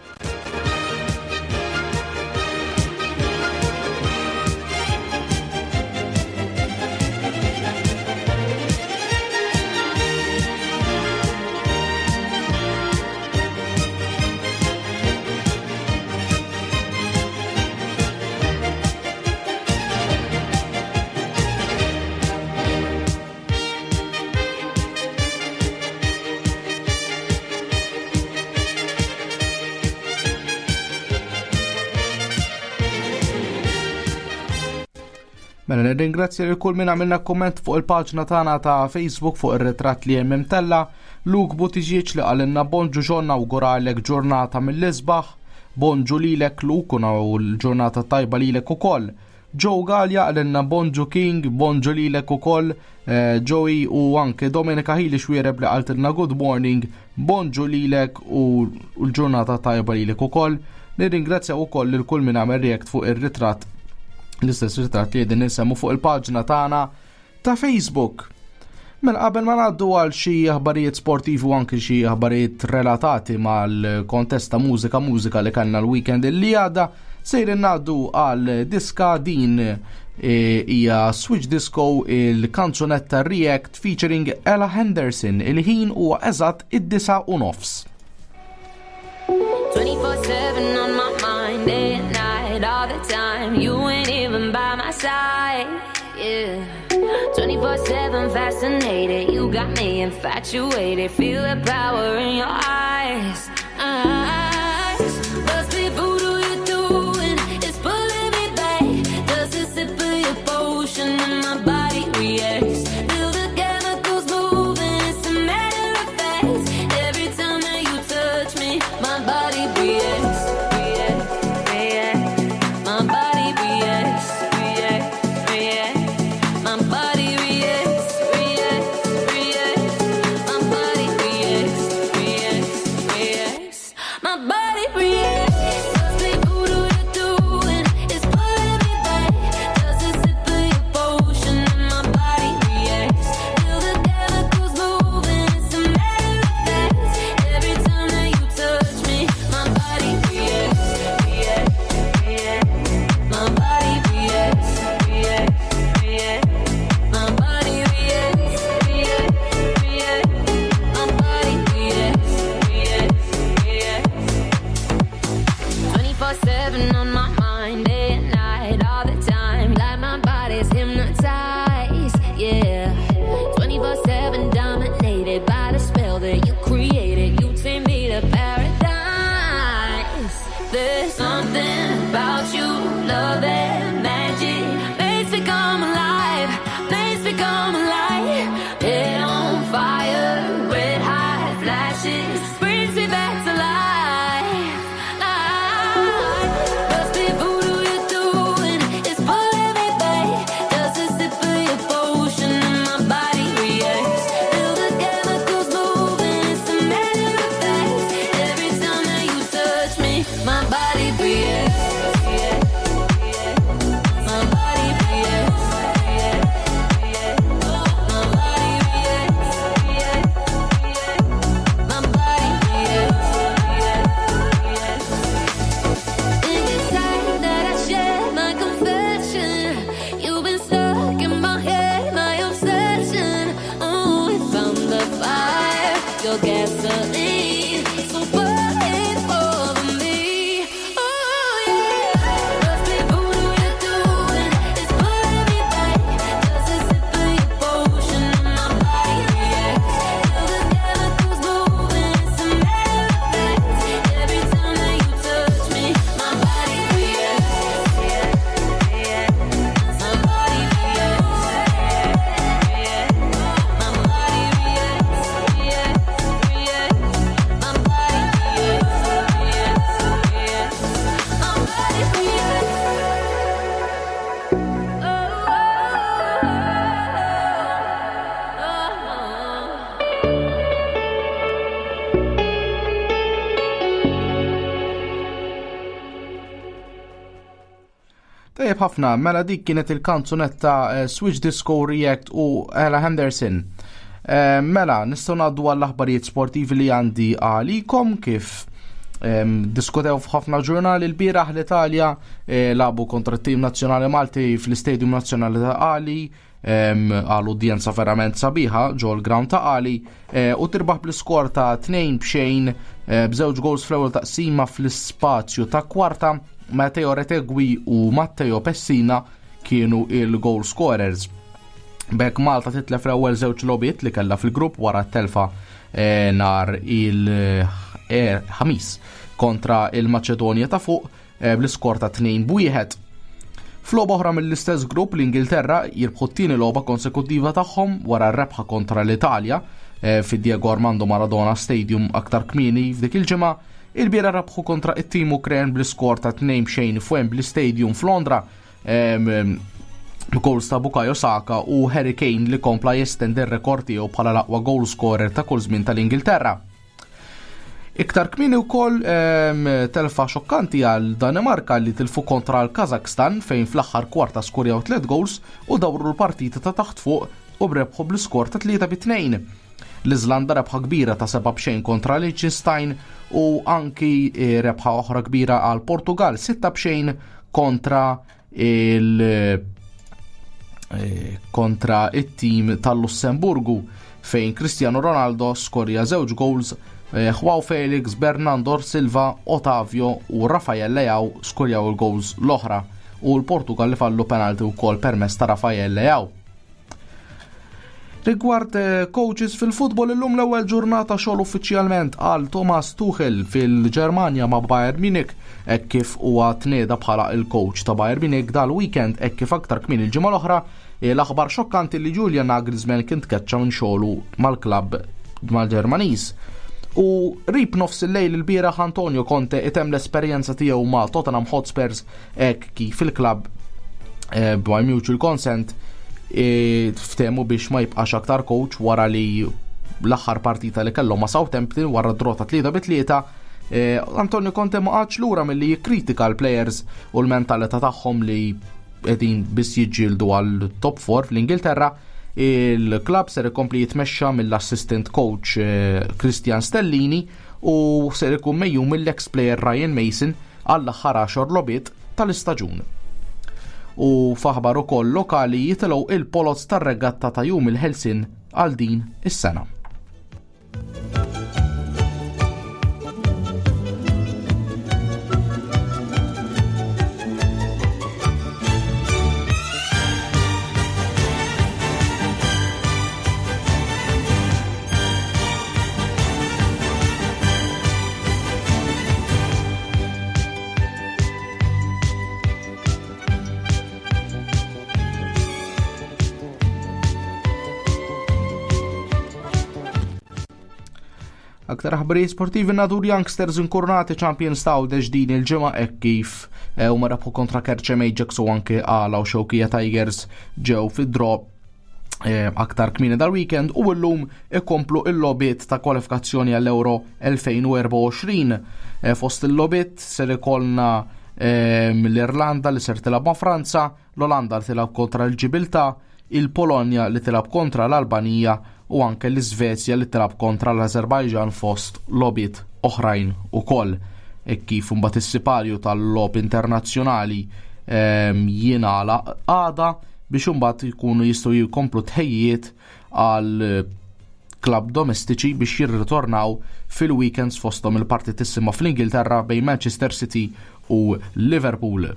Mela nirringrazzja lil kull min għamilna komment fuq il-paġna tagħna ta' Facebook fuq ir-ritratt li hemm imtella. Luke Buttigieg li qalilna bonġu ġonna awguralek ġurnata mill-isbaħ. Bonġu lilek Luke u l-ġurnata tajba lilek ukoll. Joe Gallia qalilna bonġu King, bonġu lilek ukoll. Eh, Joey u anke Domenica Hili xwiereb li qaltilna good morning, bonġu lilek u l-ġurnata tajba lilek ukoll. Nirringrazzja ukoll lil kull min għamel react fuq ir-ritratt l-istess ritratt li jedin nisemmu fuq il-paġna tagħna ta' Facebook. Mela qabel ma ngħaddu għal xi aħbarijiet sportivi u anke xi aħbarijiet relatati mal-kontest ta' mużika mużika li kellna l-weekend li għadda, sejrin ngħaddu għal diska din hija e, Switch Disco il-kanzunetta React featuring Ella Henderson il-ħin huwa eżatt id-disa u nofs. twenty-four seven on my mind, day and night, all the time. You ain't even by my side, yeah. twenty-four seven fascinated, you got me infatuated. Feel the power in your eyes, eyes. Must be voodoo you're doing, it's pulling me back. Does a sip of your potion and my body reacts. Feel the chemicals moving, it's a matter of fact. Every time that you touch me, my body reacts, reacts, reacts. My body reacts, reacts, reacts. My body reacts, reacts, reacts. My body reacts, reacts, reacts. My body reacts. Must be voodoo you're doing, it's pulling me back. Does a sip of your potion and my body reacts. Feel the chemicals moving, it's a matter of fact. Every time that you touch me, my body reacts, reacts, reacts. My body reacts, reacts, reacts. My body reacts, reacts, reacts. My body reacts, reacts, reacts. twenty-four seven on my mind, day and night, all the time. Like my body's hypnotized, yeah. twenty-four seven dominated by the spell that you created. You take me to paradise. There's something about you, love and magic. Makes me come alive, makes me come alive. Head on fire, red hot flashes, brings me back to life, life. Must be Tajjeb ħafna, mela dik kienet il-kanzunetta uh, Switch Disco React u Ella Henderson. Uh, mela, nistgħu ngħaddu għall-aħbarijiet sportivi li għandi għalikom kif um, diskutew f'ħafna ġurnali l-bieraħ l-Italja eh, labu kontra t-tim nazzjonali Malti fl-Istadium Nazzjonali ta' Qali għal-udjenza verament sabiħa ġo l-ground ta' Qali eh, u tirbaħ bl-iskor ta' tnejn b'xejn eh, b'żewġ gols fl-ewwel taqsima fl-ispazju ta' kwarta. Matteo Retegui u Matteo Pessina kienu il-goal scorers. Bek Malta titlef l-ewwel żewġ lobiet li kellha fil-grupp wara t-telfa eh, nar il-ħamis eh, kontra il-Maċedonja ta' fuq eh, bl-iskor ta' tnejn b'wieħed. F'logħba oħra mill-istess grupp l-Ingilterra jirbħu t-tieni logħba konsekuttiva tagħhom wara r-rebħa kontra l-Italja eh, fid-Diego Armando Maradona Stadium aktar kmieni f'dik il-ġimgħa. Il-biera rebħu kontra it-tim Ukren bl-iskor ta' tnejn b'xejn f'Wembley Stadium f'Londra b'gols ta' Bukayo Saka u Harry Kane li kompla jestendi r-rekord tiegħu bħala l-aqwa goal scorer ta' kull żmien tal-Ingilterra. Iktar kmini wkoll ehm, telfa xokkanti għal Danimarka li tilfu kontra l-Kazakstan fejn fl-aħħar kwarta skorjaw tliet goals u dawru l-partita ta' taħt fuq u brebħu bl-iskor ta' tlieta bit-tnejn. L-Iżlanda rebħa kbira ta' seba' b'xejn kontra Liechtenstein u anki e, rebħa oħra kbira għal Portugal sitta b'xejn kontra il e, kontra it-tim tal-Lussemburgu fejn Cristiano Ronaldo skorja żewġ goals. Joao Felix, Bernardo Silva, Otavio u Rafael Leao skorjaw il-goals l-oħra u l-Portugal li fallu penalti wkoll permezz ta' Rafael Leao. Rigward coaches fil-futbol illum l-ewwel ġurnata xogħol uffiċjalment għal Thomas Tuchel fil-Ġermanja ma' Bayern Munich hekk kif huwa tnieda bħala il-coach ta' Bayern Munich dal-weekend hekk kif aktar kmini l-ġimgħa l-oħra l-aħbar xokkanti li Julian Nagelsmann kien tkeċċa minn xogħlu mal-klabb mal-Ġermaniż. U rib nofs il-lejl il-bieraħ Antonio Conte item l-esperjenza tiegħu ma' Tottenham Hotspurs hekk kif il-klabb eh, by mutual consent eh, ftehmu biex ma jibqax aktar coach wara li l-aħħar partita li kellhom ma' Southampton wara d-drota tlieta bitlieta. eh, Antonio Conte ma qatx lura milli jikkritika l-players u l-mentalità tagħhom li qegħdin biss jiġġieldu għal top four fl-Ingilterra. Il-klab ser ikompli jitmexxa mill-assistant coach eh, Christian Stellini u ser ikun mejjum mill-ex player Ryan Mason għall-aħħar għaxar lobiet tal-istaġun. U f'aħbar ukoll lokali jitilgħu il-polots tar-regatta ta' jum il-Helsin għal din is-sena. Aktar aħbarijiet sportivi nadur youngsters inkurnati Champions taw deġdin il-ġimgħa hekk kif u ma rebħu kontra Kerċem Ajax u anke Għala u Xewkija Tigers ġew fid-draw aktar kmieni dal-weekend u llum ikomplu il-lobiet ta' kwalifikazzjoni għall-Euro elfejn u erba' u għoxrin. Fost il-lobiet ser ikollna l-Irlanda li ser tilab ma' Franza, l-Olanda li tilab kontra l-Ġibilta, il-Polonja li tilab kontra l-Albanija u anke l-Iżvezja li tilab kontra l-Azerbajġan fost lobiet oħrajn ukoll. E kif imbagħad is-sipalju tal-lob internazzjonali jingħala għada biex imbagħad ikunu jistgħu jkomplu tħejjiet għal klabb domestiċi biex jirritornaw fil-weekends fosthom il-partitissima fl-Ingilterra bejn Manchester City u Liverpool.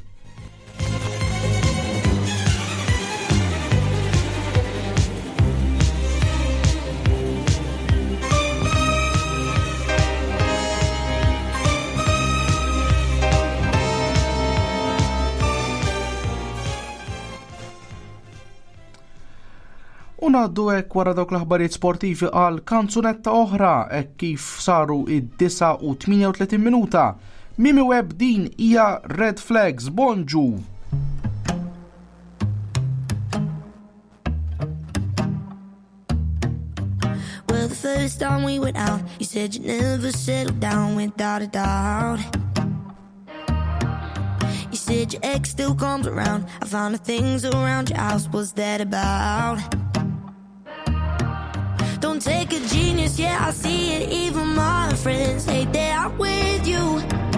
Unaddu hekk wara dawk l-aħbarijiet sportivi għal kanzunetta oħra hekk kif saru id-disa u tminja u tletin minuta. Mimi Webb din hija Red Flags. Bonġu! Well, the first time we went out, you said you'd never settle down without a doubt. You said your ex still comes around. I found the things around your house. What's that about? Don't take a genius, yeah, I see it. Even my friends hate that I'm with you.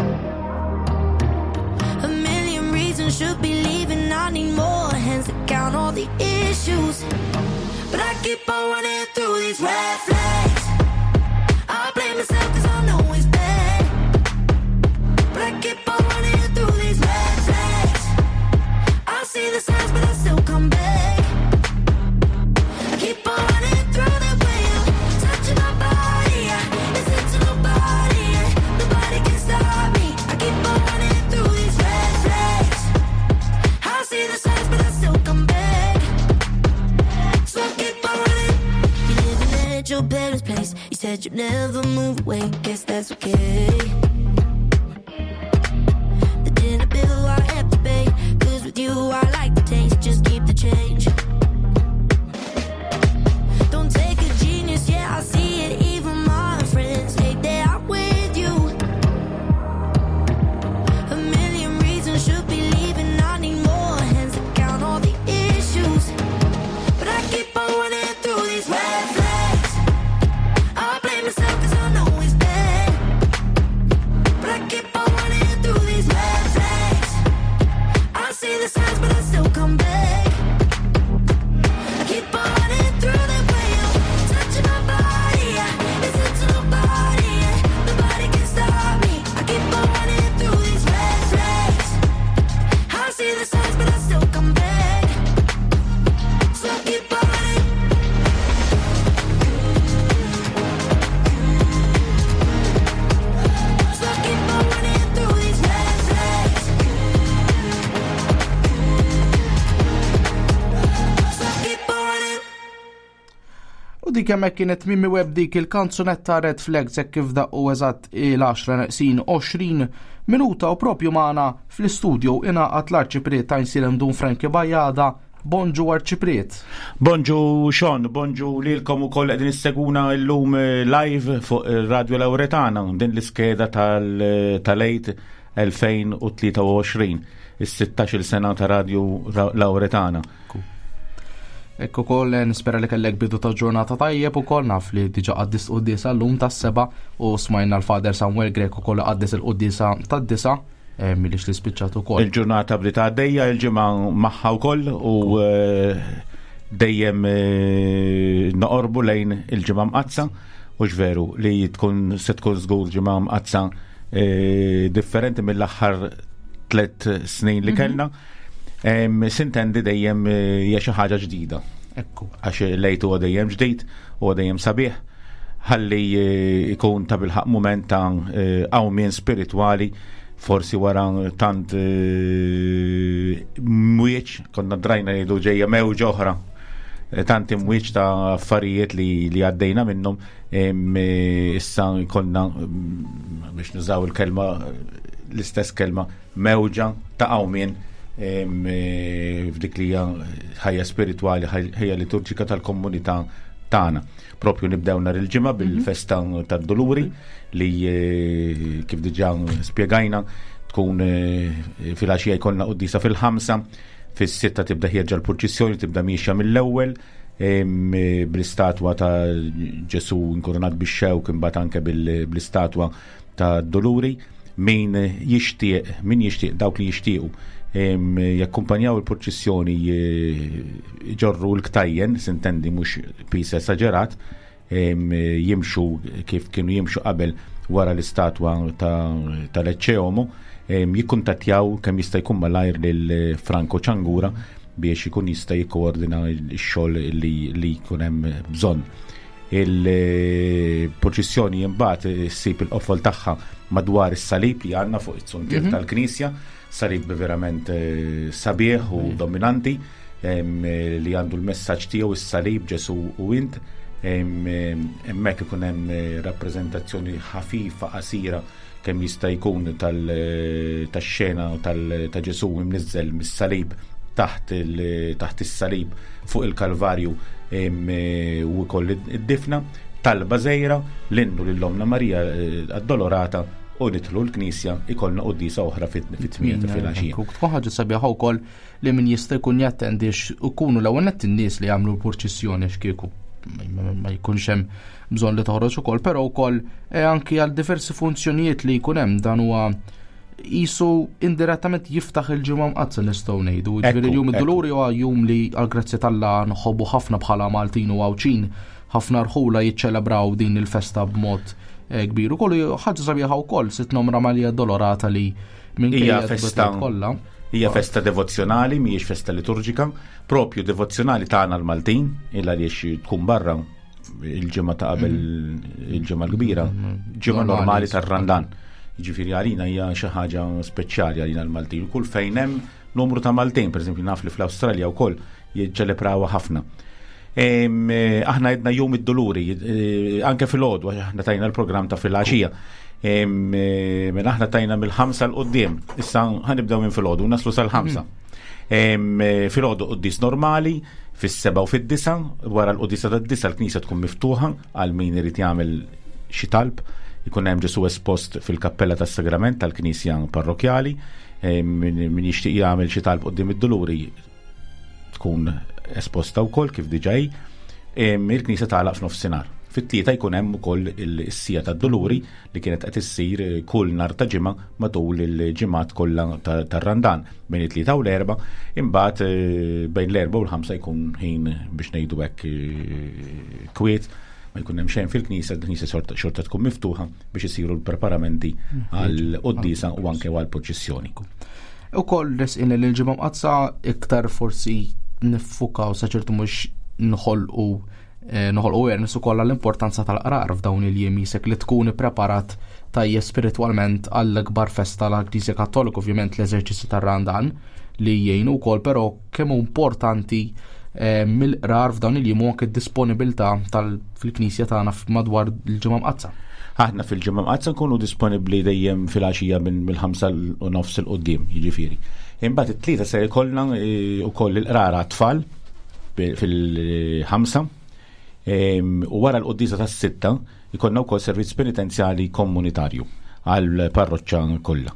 A million reasons should be leaving. I need more hands to count all the issues. But I keep on running through these red flags. I blame myself cause I know it's bad. But I keep on running through these red flags. I see the signs but I still come back. I keep on running through the wheel, touching my body, yeah. Listen to nobody, yeah. Nobody can stop me. I keep on running through these red flags. I see the signs but I still come back. So I keep on running. You living at your parents' place. You said you'd never move away. Guess that's okay. The dinner bill I have to pay. Cause with you I like the taste. Just keep the change. Don't take a genius, yeah, I see it. Even my friends hate that I'm with you. A million reasons should be leaving. I need more hands to count all the issues. But I keep on running through these red flags. I blame myself cause I know it's bad. But I keep on running through these red flags. I see the signs but I still come back. I keep on running through the wheel, touching my body, yeah. Listen to nobody, yeah. Nobody can stop me. I keep on running through these red flags. I see the signs but I still come back. So I keep on running. So I keep on running through these red flags. So I keep on running. U dik hemmhekk kienet Mimmi Webb dik il-kanzunetta Red Flags hekk kif daqqu eżatt il-għaxra naqsin għoxrin minuta u propju magħna fl-istudju ingħaqad l-Arċipriet ta' Insirem Dun Frankie Bajjada. Bonġu Arċipriet. Bonġu Sean, bonġu lilkom ukoll qegħdin isseguna llum live fuq ir-Radju Lawretana din l-iskeda tal-Eid elfejn u tlieta u għoxrin, is-sittax-il sena ta' Radju Lawretana. Ekku koll nispera li kellek bidu ta' ġurnata tajjeb ukoll naf li diġà qaddis qudiesa llum tas-seba' u smajna l-Fader Samuel Grek ukoll qaddis il-qudiesa tad-disa' milix li spiċċat ukoll. Il-ġurnata bdiet għaddejja, il-ġimgħa magħha wkoll u dejjem noqorbu lejn il-ġimgħa mqazza u x'veru li tkun se tkun żgur ġimgħa mqazza differenti mill-aħħar tliet snin li kellna. Sintendi dejjem hija xi ħaġa ġdida. Ekku. Għax lejtu huwa dejjem ġdid, huwa dejjem sabiħ, ħalli jkun ta' bilħaq mument ta' għawmien spiritwali, forsi wara tant mwieċ, konna drajna jgħidu ġejja mewġ oħra, tant imwieċ ta' affarijiet li li għaddejna minnhom, issa konna biex nużaw il-kelma l-istess kelma mewġa ta' għawmien f'dik li ħajja spirituali, ħajja liturġika tal-komunità tagħna. Propju nibdew nhar il-ġimgħa bil-festa tad-Duluri li kif diġà spjegajna tkun fil-għaxija jkollna qudiesa fil-ħamsa, fis-sitta tibda ħieġa l-proċessjoni, tibda mixja mill-ewwel bl-istatwa ta' Ġesu inkoronat bix-xewk, imbagħad anke bl-istatwa ta' Duluri. Min jixtieq, min jixtieq dawk li jixtiequ jakkumpanjaw il-proċessjoni ġorru l-ktajjen, sintendi mhux pis esaġerat, jimxu kif kienu jimxu qabel wara l-istatwa tal-Ecceomo, jikkuntattjaw kemm jista' jkun malajr lil Franco Ċangura biex ikun jista' jikkoordina x-xogħol li jkun hemm bżonn. Il-proċessjoni imbagħad issib il-qofol tagħha madwar is-salib li għandna fuq it-suntier tal-Knisja, salib verament sabiħ u dominanti li għandu l-messaġġ tiegħu is-salib Ġesu u int. Hemmhekk ikun hemm rappreżentazzjoni ħafifa qasira kemm jista' jkun tax-xena ta' Ġesu imniżżel mis-salib taħt is-salib fuq il-Kalvarju u wkoll id-difna talba żgħira l-innu lill-Omna Marija Addolorata u nidħlu l-Knisja ikollna qudiesa oħra fit-tmien ta' filgħaxija. Tkun ħaġa sabiħa wkoll li min jista' jkun jattendix ikunu l-ewwel nett in-nies li jagħmlu l-purċissjoni x'kieku ma jkunx hemm bżonn li toħroġ ukoll, però wkoll anki għal diversi funzjonijiet li jkun hemm dan huwa qisu indirettament jiftaħ il-ġimgħa mqazza nistgħu ngħidu. Ġifieri l-jum id-Duluri huwa jum li għall-grazzi tal-Alla nħobbu ħafna bħala Maltin u Għawċin, ħafna rħula jiċċelebraw din il-festa b'mod kbir. Ukoll ħaġa sabiħa wkoll sit nomra Malija Dolorata li hija festa kollha. Hija festa devozzjonali, mhijiex festa liturġika, propju devozzjonali tagħna l-Maltin, illa li tkun barra il-ġimgħa ta' qabel il-ġimgħa l-kbira, ġimgħa normali tar-Randan. Jiġifieri għalina hija xi ħaġa speċjali għalina l-Maltin. Kull fejn hemm numru ta' Maltin, pereżempju naf li fl-Awstralja wkoll jiċċelebrawha ħafna. Aħna jedna jum id-Duluri, anke fil-ħodu, aħna tajna l-programm ta' fil-għaxija. Minn aħna tajna mill-ħamsa l-qoddim, issa ħanibdew minn fil-ħodu, naslu sal-ħamsa. Fil-ħodu qoddis normali, fis-seba u fid-disa, wara l-qoddisa tad-disa l-Knisja tkun miftuħa għal min irid jagħmel xi talb, ikun hemm Ġesu espost fil-kappella tas-Sagrament tal-Knisja parrokjali, min jixtieq jagħmel xi talb qudiem id-Duluri tkun esposta wkoll kif diġej, il-Knisja tagħlaq f'nofsinhar. Fit-tlieta jkun hemm ukoll is-sija tad-Duluri li kienet qed issir kull nhar ta' ġimgħa matul il-ġimgħat kollha tar-Randan bejn it-tlieta u l-erba', imbagħad bejn l-erba' u l-ħamsa jkun ħin biex ngħidu hekk kwiet, ma jkun hemm xejn fil-Knisja, il-Knisja xorta tkun miftuħa biex isiru l-preparamenti għall-quddiesa u anke għall-proċessjoni. Ukoll resqin il-ġimgħa mqazza iktar forsi niffukaw sa ċertu mhux nħolqu noħolqu awareness ukoll l-importanza tal-qrar f'dawn il-jiem jisek li tkun ippreparat tajjeb spiritwalment għall-ikbar festa tal-Knisja Kattolika, ovvjament l-eżerċizzju tar-Randan li jgħinu wkoll, però kemm importanti mill-qrar f'dawn il-jiem anke d-disponibilità fil-Knisja tagħna madwar il-ġimgħa mqazza. Aħna fil-ġimgħa mqazza nkunu disponibbli dejjem fil-għaxija mill-ħamsa u nofs il-qudiem, jiġifieri. Imbagħad it-tlieta se jkollna wkoll il-qrar għat-tfal fil-ħamsa. U wara l-qoddisa tas-sitta jkollna wkoll servizz penitenzjali komunitarju għall parroċċa kollha.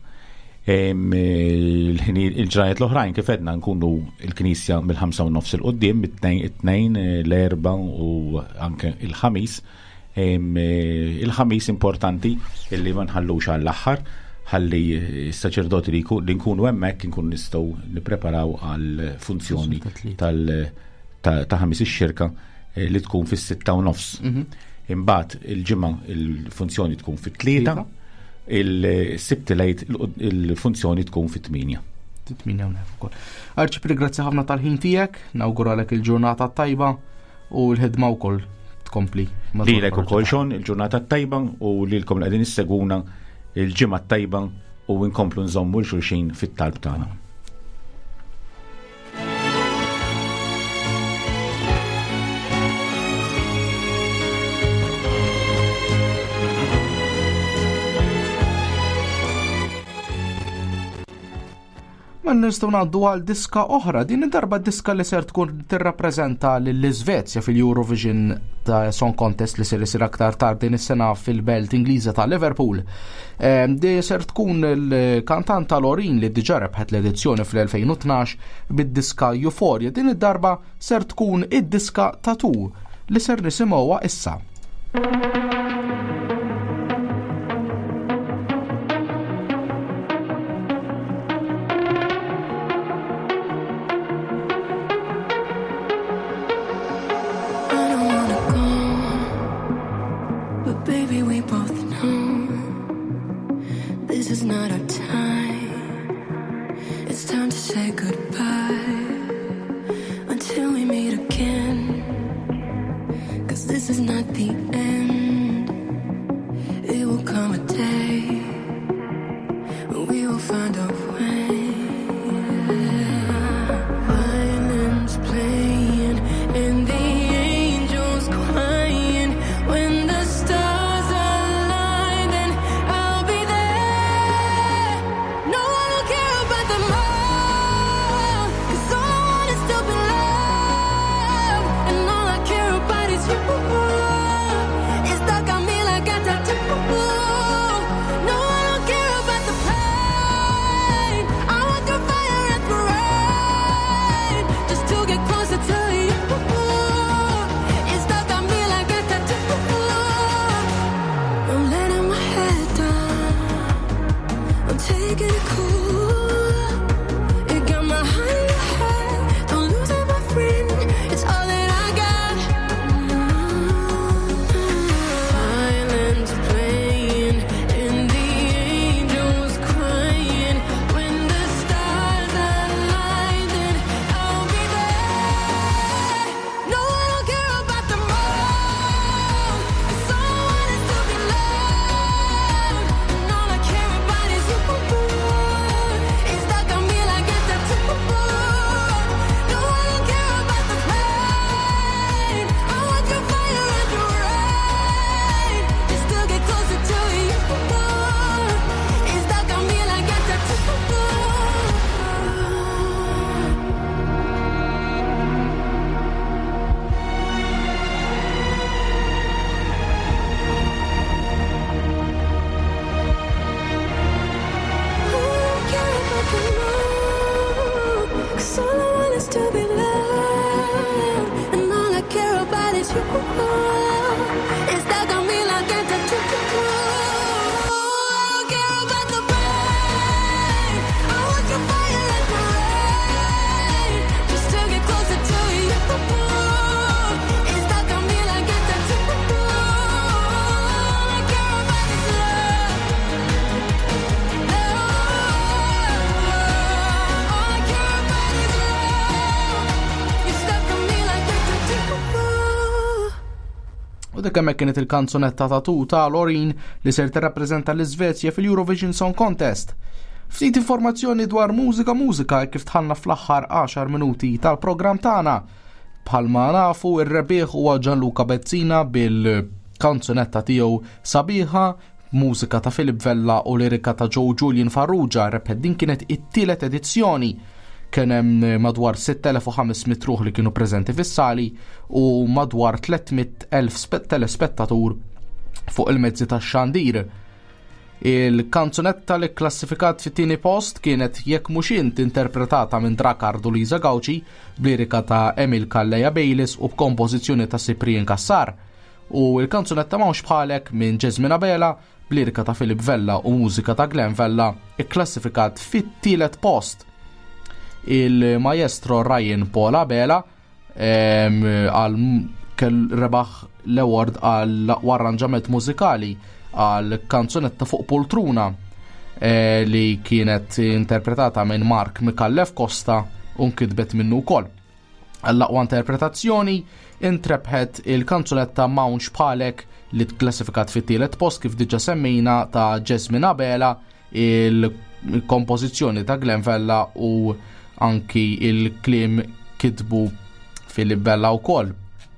Il-ġranet l-oħrajn kif edna nkunu l-Knisja mill-ħamsa u nofs il-qudiem, it-tnejn, l-erba' u anke il-ħamis. Il-ħamis importanti illi ma nħallux għall-aħħar, ħalli s-saċerdoti li nkunu hemmhekk nkunu nistgħu nippreparaw għal funzjoni ta' ħamis ix-xirka li tkun fis-sitta u nofs. Imbagħad il-ġimgħa il-funzjoni tkun fit-tlieta, il-sibt lejt il-funzjoni tkun fit-tminja. Tminja wkoll. Arċipri, grazzi ħafna tal-ħin tiegħek, nawguralek il-ġurnata tajba u l-ħidma wkoll tkompli. Lilek ukoll xon il-ġurnata tajba u lilkom qegħdin isseguna il-ġimgħa tajba u nkomplu nżommu l-xulxin fit-talb tagħna. Ma nistgħu ngħaddu għal diska oħra, din id-darba diska li ser tkun tirrappreżenta lill-Iżvezja fil-Eurovision ta' Song Contest li ser isir aktar tard din is-sena fil-Belt Ingliża ta' Liverpool. Di ser tkun il-kantanta Lorin li diġà rebħet l-edizzjoni fl-elfejn u tnax bid-diska Euphoria. Din id-darba ser tkun id-diska Tattoo li ser nisimgħuha issa. No one will care about them all, 'cause all dik hemmhekk kienet il-kanzunetta ta' Tu ta' Lorin li ser tirrappreżenta l-Iżvezja fil-Eurovision Song Contest. Ftit informazzjoni dwar mużika mużika kif tħanna fl-aħħar għaxar minuti tal-programm tagħna. Bħalma nafu ir-rebbieħ huwa Gianluca Bezzina bil-kanzunetta tiegħu Sabiħa, mużika ta' Filip Vella u lirika ta' Joe Julian Farrugia. Rebħed din kienet it-tielet edizzjoni. Kien hemm madwar sitt elef u ħamesmiet ruħ li kienu preżenti fis-sali u madwar tlietmiet elf telespettatur fuq il-mezzi tax-xandir. Il-kanzunetta li klassifikat fit-tieni post kienet Jekk mhux int interpretata minn Drakard u Liza Gawci b'lirika ta' Emil Kalleja Bejlis u b'kompożizzjoni ta' Cyprien Kassar. U il-kanzunetta M'hawnx bħalek minn Jasmine Abela b'lirika ta' Filip Vella u mużika ta' Glenn Vella ikklassifikat fit-tielet post. Il-maestro Ryan Paul Abela għal kell rebaħ l-award għal arranġament mużikali għal kanzunetta Fuq Poltruna eh, li kienet interpretata minn Mark Mikallef Costa u nkitbet minnu wkoll. Għall-aqwa interpretazzjoni intrebħet il-kanzunetta M'hawnx bħalek li tklassifikat fit-tielet post kif diġà semmejna ta' Jasmine Abela, il-kompożizzjoni ta' Glenn Vella u anki il-kliem kitbu Filip Vella wkoll.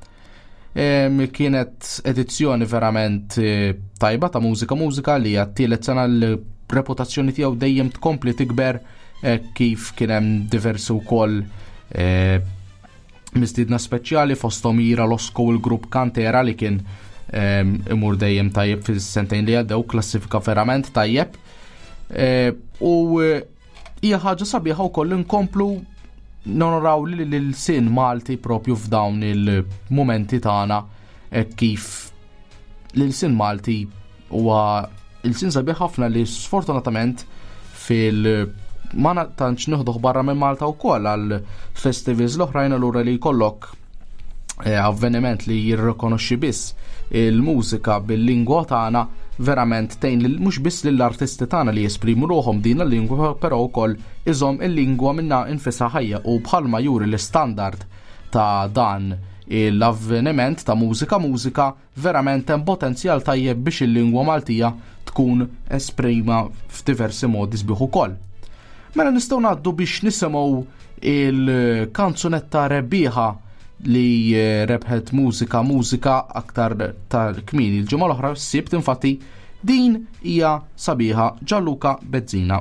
E, kienet edizzjoni verament e, tajba ta' mużika mużika li għat-tielet sena l-reputazzjoni tiegħu dejjem tkompli tikber e, kif kien hemm diversi wkoll e, mistiedna speċjali fosthom Ira Losko u l-grupp Kantera li kien e, imur dejjem tajjeb fis-sentejn li għaddew, klassifika verament tajjeb. E, u hija ħaġa sabiħa wkoll inkomplu nonoraw l-sin Malti propju f'dawn il-momenti tagħna kif l-sin Malti huwa il-sin sabiħ ħafna li sfortunatament fil- ma tantx nieħduh barra minn Malta wkoll għal festivals l-oħrajn allura li jkollok avveniment li jirrikonoxxi biss il-mużika bil-lingwa tagħna verament tgħin mhux biss lill-artisti tagħna li jesprimu ruhom din il-lingwa, però wkoll iżhom il-lingwa minna infisha ħajja u bħalma juri l-istandard ta' dan l-avveniment ta' mużika mużika verament hemm potenzjal tajjeb biex il-lingwa Maltija tkun esprima f'diversi modi sbieħ ukoll. Mela nistgħu ngħaddu biex nisimgħu il-kanzunetta rebbieħa li rebħet mużika mużika aktar ta' kmini il-ġimgħa l-oħra s-sibt infatti din hija sabiħa Gianluca Bezzina.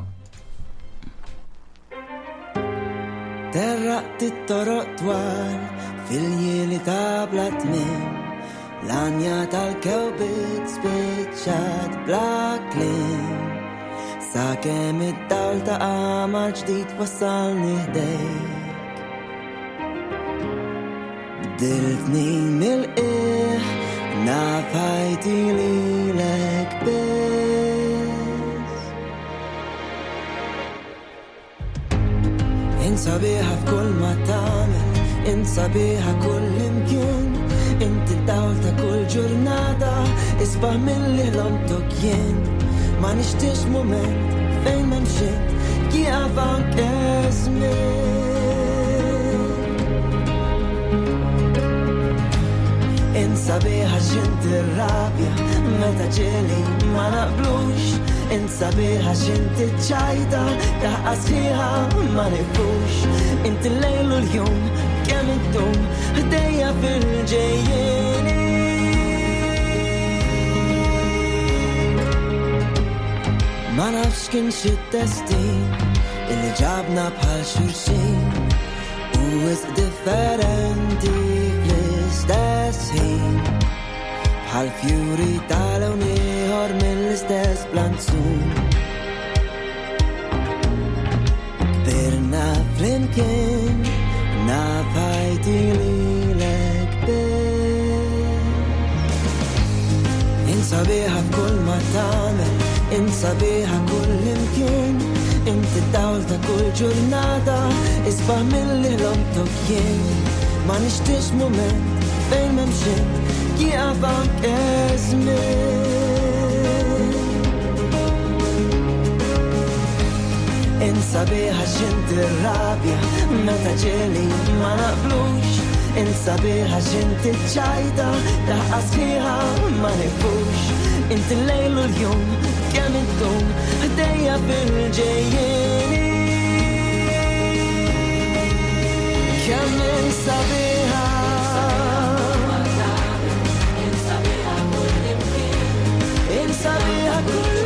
Terraqt it-toroq twal fil-jieli ta' blatmin l-anja tal-kewbit spiċċat bla kliem sakemm id-dawl ta' qamar ġdid wassalni ħdejk. Diltni mill-qiegħ nafajti lilek biss. Insabiħa f'kull ma tagħmel, insabiħa kull imkien, inti d-dawl ta' kull ġurnata, isbaħ milli ħlomtok jien. Ma nixtiex mument fejn m'hemmx kif anke żmien. Insabiħa x'inti r-rabja meta ġieli ma naqblux, insabiħa x'inti ċajta taħqa sħiħa ma nifux, inti l-lejl u l-jum kemm intum ħdejja fil-ġejjieni. Ma nafx kien xi destin illi ġabna bħal xulxin u wisq differenti fl-istess ħin bħal fjuri tal-hawn ieħor mill-istess blanzun. Kbirna flimkien nafajti lilek biss. Insabiħa f'kull ma tagħmel, insabiħa kull imkien, inti d-dawl ta' kull ġurnata, isbaħ milli ħlomtok jien. Ma nixtiex mument fejn m'hemmx kif anke żmien. Insabiħa x'inti r-rabja meta ġieli ma naqblux, انسى بيها جنت جايدة رقص فيها ما نفوش انت الليل واليوم كم تدوم هدية في الجايين كم انسى بيها انسى بيها كل يمكن انسى بيها كل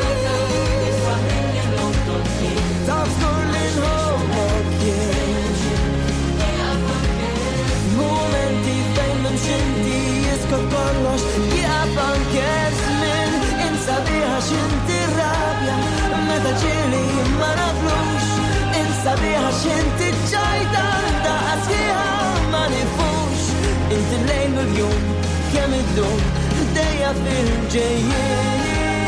kollox jgħab anke żmien insa biha x'inti rabja meta ġieli ma naflux insa biha x'inti ġajda daqas fiha ma nifux inti l-lejl u l-jum kemm iddum dejja fil-ġejjien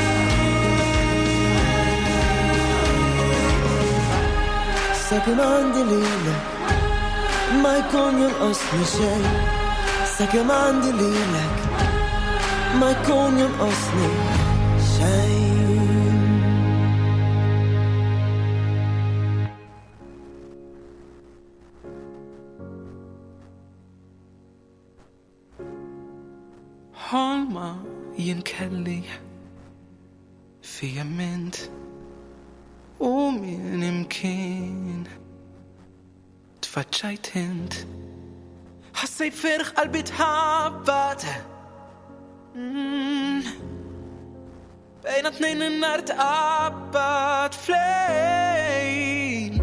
sakemm għandi lilek ma jkun jonqosni xejn sakemm għandi lilek ma jkun jonqosni xejn. Ħolma jien kelli fija mint u min imkien tfaċċajt int ħassejt firħ qalbi tħabbat bejna tnejn in-nar tqabbat flejn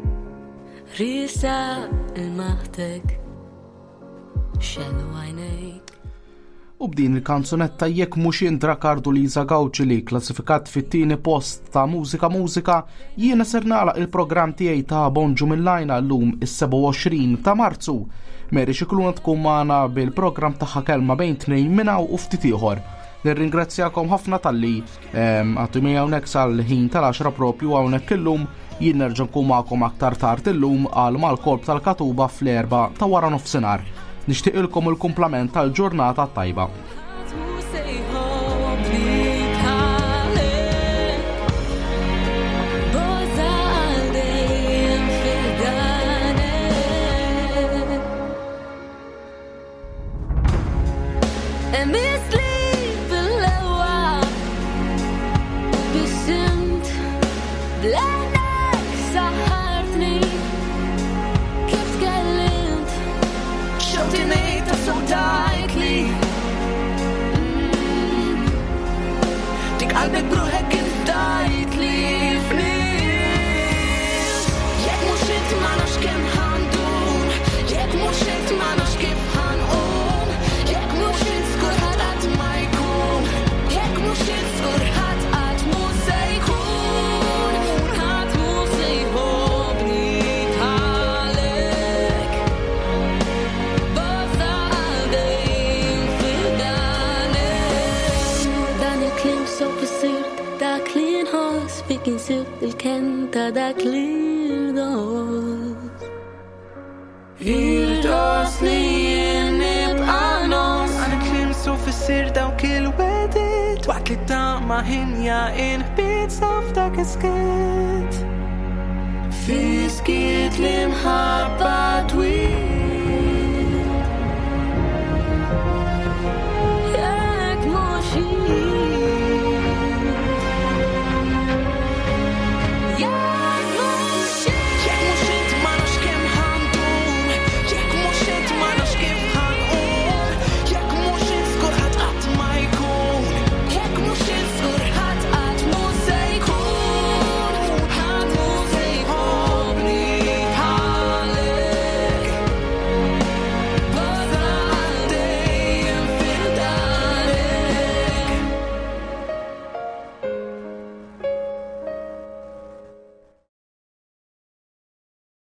Risa il-maħtek xellu għajnejk U b'din il-kanzunetta jekk mhux jintra Kardu Liza Gawċi li klassifikat fit-tieni post ta' mużika mużika, jiena ser nagħlaq il-programm tiegħi ta' Bonġu mill-lajna llum is-seba' u għoxrin ta' Marzu. Meri xikluna tkun magħna bil-programm tagħha kelma bejn tnejn minn hawn u ftit ieħor. Nirringrazzjakom ħafna talli għatu mi hawnhekk sal-ħin tal-għaxra propju hawnhekk illum jien nerġa' nkun magħkom aktar tard illum għal mal-kolb tal-katuba fl-erba' ta' wara nofsinhar. Nixtieqilkom il-kumplament tal-ġurnata tajba. Qalbek bruħek intajt li fnil Jek mux int ma nafx kemm ħandum Jek mux int ma nafx kif ħanqum Jek mux int skur ħadd qatt ma jkun Jek mux int skur ħadd qatt mu se jkun Ħadd mu se jħobbni bħalek Bosta għal dejjem fil-danek Dan il-klim sof is-sirt dak li nħoss fik insirt il-ken ta' dak li irdos Irdos li jien nibqa' nos Dan il-klim sof is-sirt dawk il-wedit Waqt li tama ħinja inħbit sof dak iskiet Fi skiet li